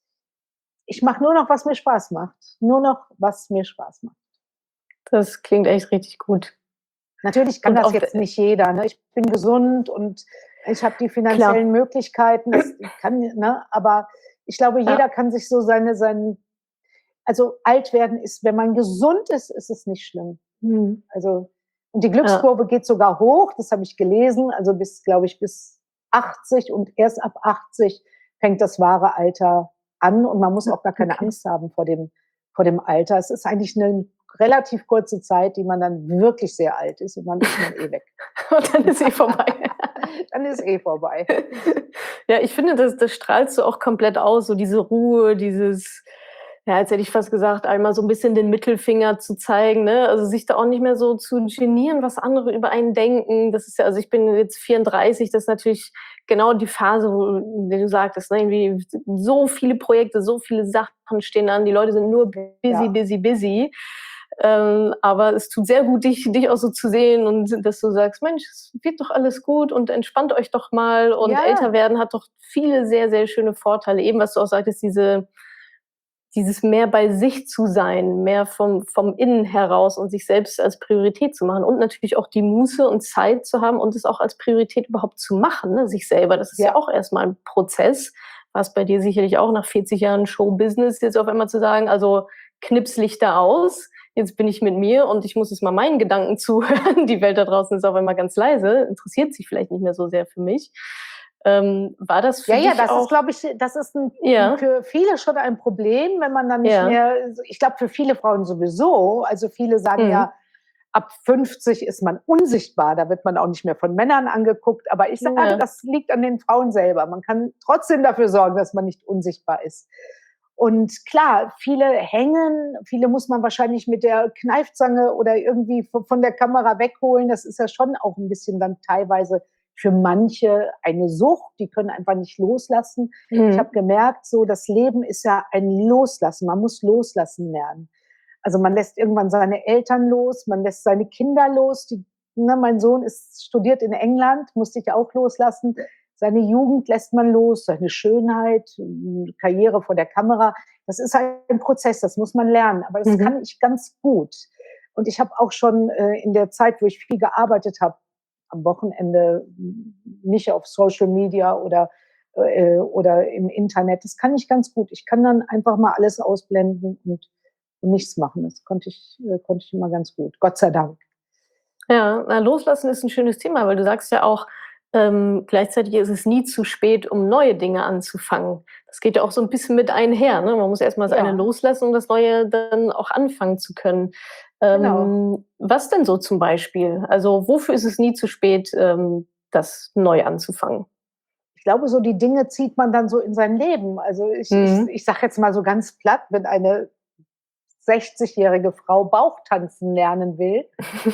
ich mache nur noch, was mir Spaß macht. Nur noch, was mir Spaß macht. Das klingt echt richtig gut. Natürlich kann Und das auf jetzt de- nicht jeder. Ne? Ich bin gesund und ich habe die finanziellen Klar. Möglichkeiten. Das kann, ne? Aber ich glaube, Ja. jeder kann sich so seine, seinen, also alt werden ist, wenn man gesund ist, ist es nicht schlimm. Mhm. Also, und die Glückskurve geht sogar hoch, das habe ich gelesen, also bis, glaube ich, bis achtzig, und erst ab achtzig fängt das wahre Alter an und man muss auch gar keine Okay. Angst haben vor dem, vor dem Alter. Es ist eigentlich eine relativ kurze Zeit, die man dann wirklich sehr alt ist und dann ist man eh weg. Und dann ist eh vorbei. Dann ist eh vorbei. Ja, ich finde, das, das strahlst du auch komplett aus, so diese Ruhe, dieses, ja, jetzt hätte ich fast gesagt, einmal so ein bisschen den Mittelfinger zu zeigen, ne? Also sich da auch nicht mehr so zu genieren, was andere über einen denken. Das ist ja, also ich bin jetzt vierunddreißig, das ist natürlich genau die Phase, wo, wie du sagtest, ne? Irgendwie so viele Projekte, so viele Sachen stehen an, die Leute sind nur busy, Ja. busy, busy. Ähm, aber es tut sehr gut, dich, dich auch so zu sehen und dass du sagst, Mensch, es wird doch alles gut und entspannt euch doch mal. Und Ja. älter werden hat doch viele sehr, sehr schöne Vorteile. Eben, was du auch sagtest, diese, dieses mehr bei sich zu sein, mehr vom, vom Innen heraus und sich selbst als Priorität zu machen und natürlich auch die Muße und Zeit zu haben und es auch als Priorität überhaupt zu machen, ne, sich selber. Das ist ja, Ja. auch erstmal ein Prozess, was bei dir sicherlich auch nach vierzig Jahren Showbusiness jetzt auf einmal zu sagen, also Knipslichter aus, jetzt bin ich mit mir und ich muss jetzt mal meinen Gedanken zuhören. Die Welt da draußen ist auf einmal ganz leise, interessiert sich vielleicht nicht mehr so sehr für mich. Ähm, war das für Ja, dich ja, das auch? ist, glaube ich, das ist ein, Ja. für viele schon ein Problem, wenn man dann nicht Ja. mehr, ich glaube, für viele Frauen sowieso, also viele sagen Mhm. ja, ab fünfzig ist man unsichtbar, da wird man auch nicht mehr von Männern angeguckt, aber ich sage, Ja. das liegt an den Frauen selber. Man kann trotzdem dafür sorgen, dass man nicht unsichtbar ist. Und klar, viele hängen, viele muss man wahrscheinlich mit der Kneifzange oder irgendwie von von der Kamera wegholen. Das ist ja schon auch ein bisschen dann teilweise für manche eine Sucht, die können einfach nicht loslassen. Ich Mhm. habe gemerkt, so das Leben ist ja ein Loslassen. Man muss loslassen lernen. Also man lässt irgendwann seine Eltern los, man lässt seine Kinder los. Die, ne, mein Sohn ist studiert in England, musste ich auch loslassen. Seine Jugend lässt man los, seine Schönheit, Karriere vor der Kamera. Das ist ein Prozess, das muss man lernen. Aber das Mhm. kann ich ganz gut. Und ich habe auch schon äh, in der Zeit, wo ich viel gearbeitet habe, am Wochenende nicht auf Social Media oder, äh, oder im Internet, das kann ich ganz gut. Ich kann dann einfach mal alles ausblenden und, und nichts machen. Das konnte ich, äh, konnte ich immer ganz gut. Gott sei Dank. Ja, na, loslassen ist ein schönes Thema, weil du sagst ja auch, ähm, gleichzeitig ist es nie zu spät, um neue Dinge anzufangen. Das geht ja auch so ein bisschen mit einher, ne? Man muss erst mal das eine Ja. loslassen, um das Neue dann auch anfangen zu können. Genau. Ähm, was denn so zum Beispiel? Also, wofür ist es nie zu spät, ähm, das neu anzufangen? Ich glaube, so die Dinge zieht man dann so in sein Leben. Also ich, ich, Mhm. ich sage jetzt mal so ganz platt, wenn eine sechzigjährige Frau Bauchtanzen lernen will,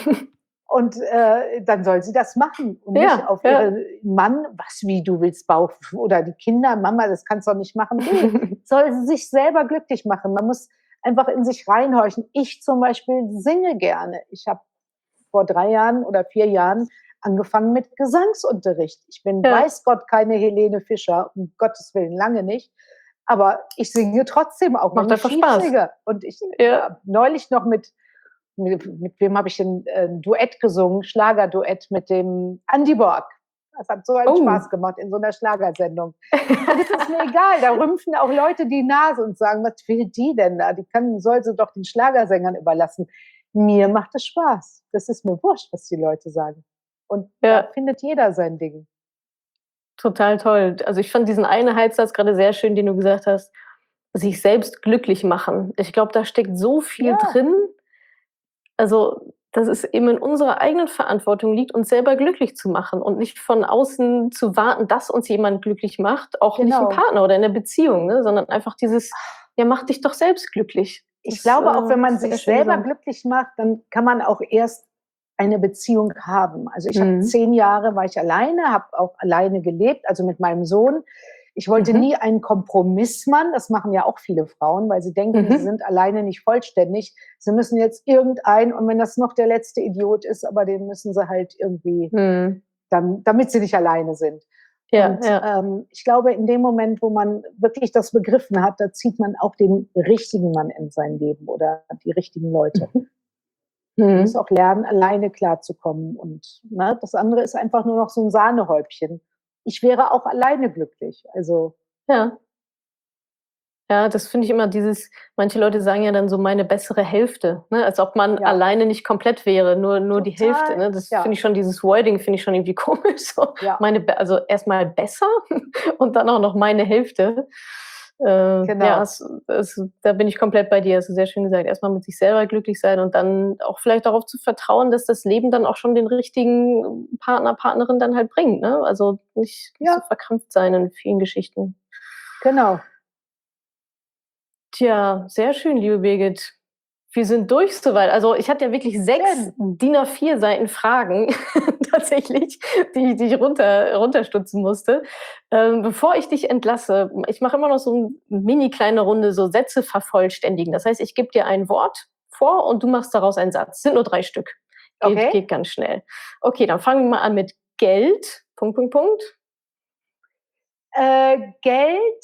und äh, dann soll sie das machen und Ja, nicht auf ja. ihren Mann, was, wie, du willst Bauch, oder die Kinder, Mama, das kannst du doch nicht machen. Nee, soll sie sich selber glücklich machen. Man muss einfach in sich reinhorchen. Ich zum Beispiel singe gerne. Ich habe vor drei Jahren oder vier Jahren angefangen mit Gesangsunterricht. Ich bin, Ja. weiß Gott, keine Helene Fischer, um Gottes Willen lange nicht. Aber ich singe trotzdem auch, Macht wenn ich einfach schief Spaß. singe. Und ich Ja. äh, neulich noch mit, mit, mit wem habe ich ein äh, Duett gesungen, Schlagerduett mit dem Andy Borg. Das hat so einen Oh. Spaß gemacht in so einer Schlagersendung. Und es ist mir egal, da rümpfen auch Leute die Nase und sagen, was will die denn da? Die kann, soll sie doch den Schlagersängern überlassen. Mir macht es Spaß. Das ist mir wurscht, was die Leute sagen. Und Ja. da findet jeder sein Ding. Total toll. Also, ich fand diesen einen Halbsatz gerade sehr schön, den du gesagt hast. sich selbst glücklich machen. Ich glaube, da steckt so viel Ja. drin. Also, dass es eben in unserer eigenen Verantwortung liegt, uns selber glücklich zu machen und nicht von außen zu warten, dass uns jemand glücklich macht, auch nicht ein Genau. Partner oder in der Beziehung, ne? Sondern einfach dieses, ja, mach dich doch selbst glücklich. Ich Das, glaube, auch äh, wenn man ist sehr sich schön selber gesagt. glücklich macht, dann kann man auch erst eine Beziehung haben. Also ich habe Mhm. zehn Jahre war ich alleine, habe auch alleine gelebt, also mit meinem Sohn. Ich wollte Mhm. nie einen Kompromissmann. Das machen ja auch viele Frauen, weil sie denken, Mhm. sie sind alleine nicht vollständig. Sie müssen jetzt irgendein, und wenn das noch der letzte Idiot ist, aber den müssen sie halt irgendwie, Mhm. dann, damit sie nicht alleine sind. Ja, Und ja. ähm, ich glaube, in dem Moment, wo man wirklich das begriffen hat, da zieht man auch den richtigen Mann in sein Leben oder die richtigen Leute. Man muss Mhm. auch lernen, alleine klarzukommen. Und ne, das andere ist einfach nur noch so ein Sahnehäubchen. Ich wäre auch alleine glücklich. Also Ja. Ja, das finde ich immer dieses, manche Leute sagen ja dann so meine bessere Hälfte, ne? Als ob man ja, alleine nicht komplett wäre, nur, nur die Hälfte. total. Ne? Das Ja, finde ich schon, dieses Wording finde ich schon irgendwie komisch. So. ja, Meine, Be- also erstmal besser und dann auch noch meine Hälfte. Äh, ja, genau. es, es, da bin ich komplett bei dir. Hast du sehr schön gesagt. Erstmal mit sich selber glücklich sein und dann auch vielleicht darauf zu vertrauen, dass das Leben dann auch schon den richtigen Partner, Partnerin dann halt bringt. Ne? Also nicht, nicht so Ja, verkrampft sein in vielen Geschichten. genau. Tja, sehr schön, liebe Birgit. Wir sind durch soweit. Also ich hatte ja wirklich sechs Schön. D I N A vier Seiten Fragen tatsächlich, die, die ich runter, runterstutzen musste. Ähm, bevor ich dich entlasse, ich mache immer noch so eine mini kleine Runde, so Sätze vervollständigen. Das heißt, ich gebe dir ein Wort vor und du machst daraus einen Satz. Sind nur drei Stück. Geht, Okay. geht ganz schnell. Okay, dann fangen wir mal an mit Geld. Punkt, Punkt, Punkt. Äh, Geld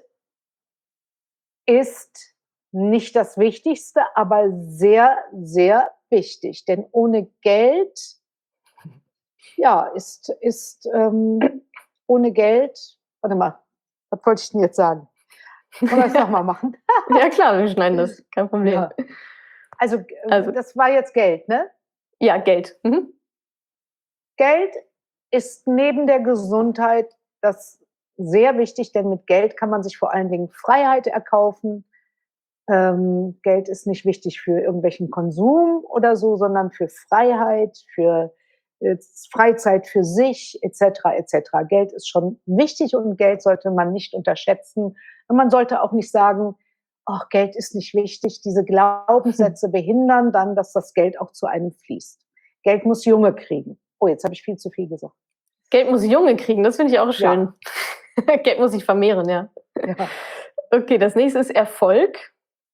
ist nicht das Wichtigste, aber sehr, sehr wichtig. Denn ohne Geld, ja, ist, ist ähm, ohne Geld, warte mal, was wollte ich denn jetzt sagen? Können wir das nochmal machen? Ja klar, wir schneiden das. Kein Problem. Ja. Also, äh, Also, das war jetzt Geld, ne? ja, Geld. Mhm. Geld ist neben der Gesundheit das sehr wichtig, denn mit Geld kann man sich vor allen Dingen Freiheit erkaufen. Ähm, Geld ist nicht wichtig für irgendwelchen Konsum oder so, sondern für Freiheit, für äh, Freizeit für sich, et cetera et cetera. Geld ist schon wichtig und Geld sollte man nicht unterschätzen. Und man sollte auch nicht sagen, ach, Geld ist nicht wichtig. Diese Glaubenssätze behindern dann, dass das Geld auch zu einem fließt. Geld muss Junge kriegen. Oh, jetzt habe ich viel zu viel gesagt. Geld muss Junge kriegen, das finde ich auch Ja, schön. Geld muss sich vermehren, ja. ja. Okay, das nächste ist Erfolg.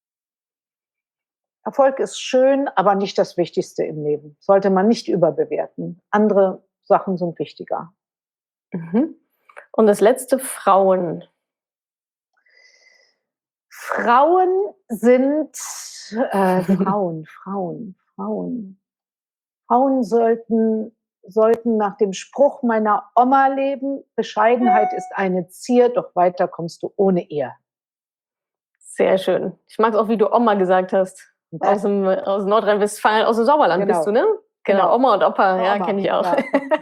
Erfolg ist schön, aber nicht das Wichtigste im Leben. Sollte man nicht überbewerten. Andere Sachen sind wichtiger. Mhm. Und das letzte Frauen. Frauen sind äh, Frauen, Frauen, Frauen. Frauen sollten, sollten nach dem Spruch meiner Oma leben, Bescheidenheit ist eine Zier, doch weiter kommst du ohne ihr. Sehr schön. Ich mag es auch, wie du Oma gesagt hast. Aus, dem, aus Nordrhein-Westfalen, aus dem Sauerland Genau. bist du, ne? Genau, Genau. Oma und Opa, Oh, ja, Oma, kenne ich auch. ja.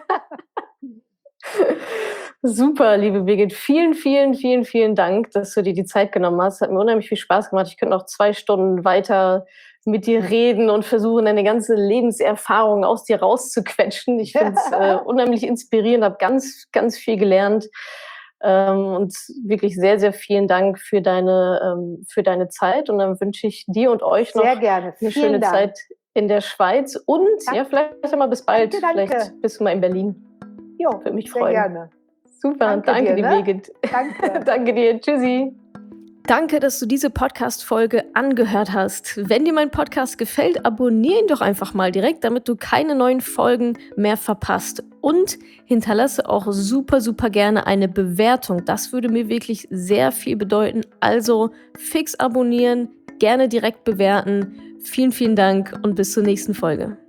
Super, liebe Birgit. Vielen, vielen, vielen, vielen Dank, dass du dir die Zeit genommen hast. Hat mir unheimlich viel Spaß gemacht. Ich könnte noch zwei Stunden weiter mit dir reden und versuchen, deine ganze Lebenserfahrung aus dir rauszuquetschen. Ich finde es äh, unheimlich inspirierend, habe ganz, ganz viel gelernt. Ähm, und wirklich sehr, sehr vielen Dank für deine, ähm, für deine Zeit. Und dann wünsche ich dir und euch Sehr noch gerne. eine Vielen schöne Dank. Zeit in der Schweiz. Und Dank, ja, vielleicht einmal bis bald. danke, danke. Vielleicht bist du mal in Berlin. Jo, Würde mich sehr freuen. gerne. Super, Danke danke dir, dir, ne? Birgit. Danke. Danke dir, tschüssi. Danke, dass du diese Podcast-Folge angehört hast. Wenn dir mein Podcast gefällt, abonniere ihn doch einfach mal direkt, damit du keine neuen Folgen mehr verpasst. Und hinterlasse auch super, super gerne eine Bewertung. Das würde mir wirklich sehr viel bedeuten. Also fix abonnieren, gerne direkt bewerten. Vielen, vielen Dank und bis zur nächsten Folge.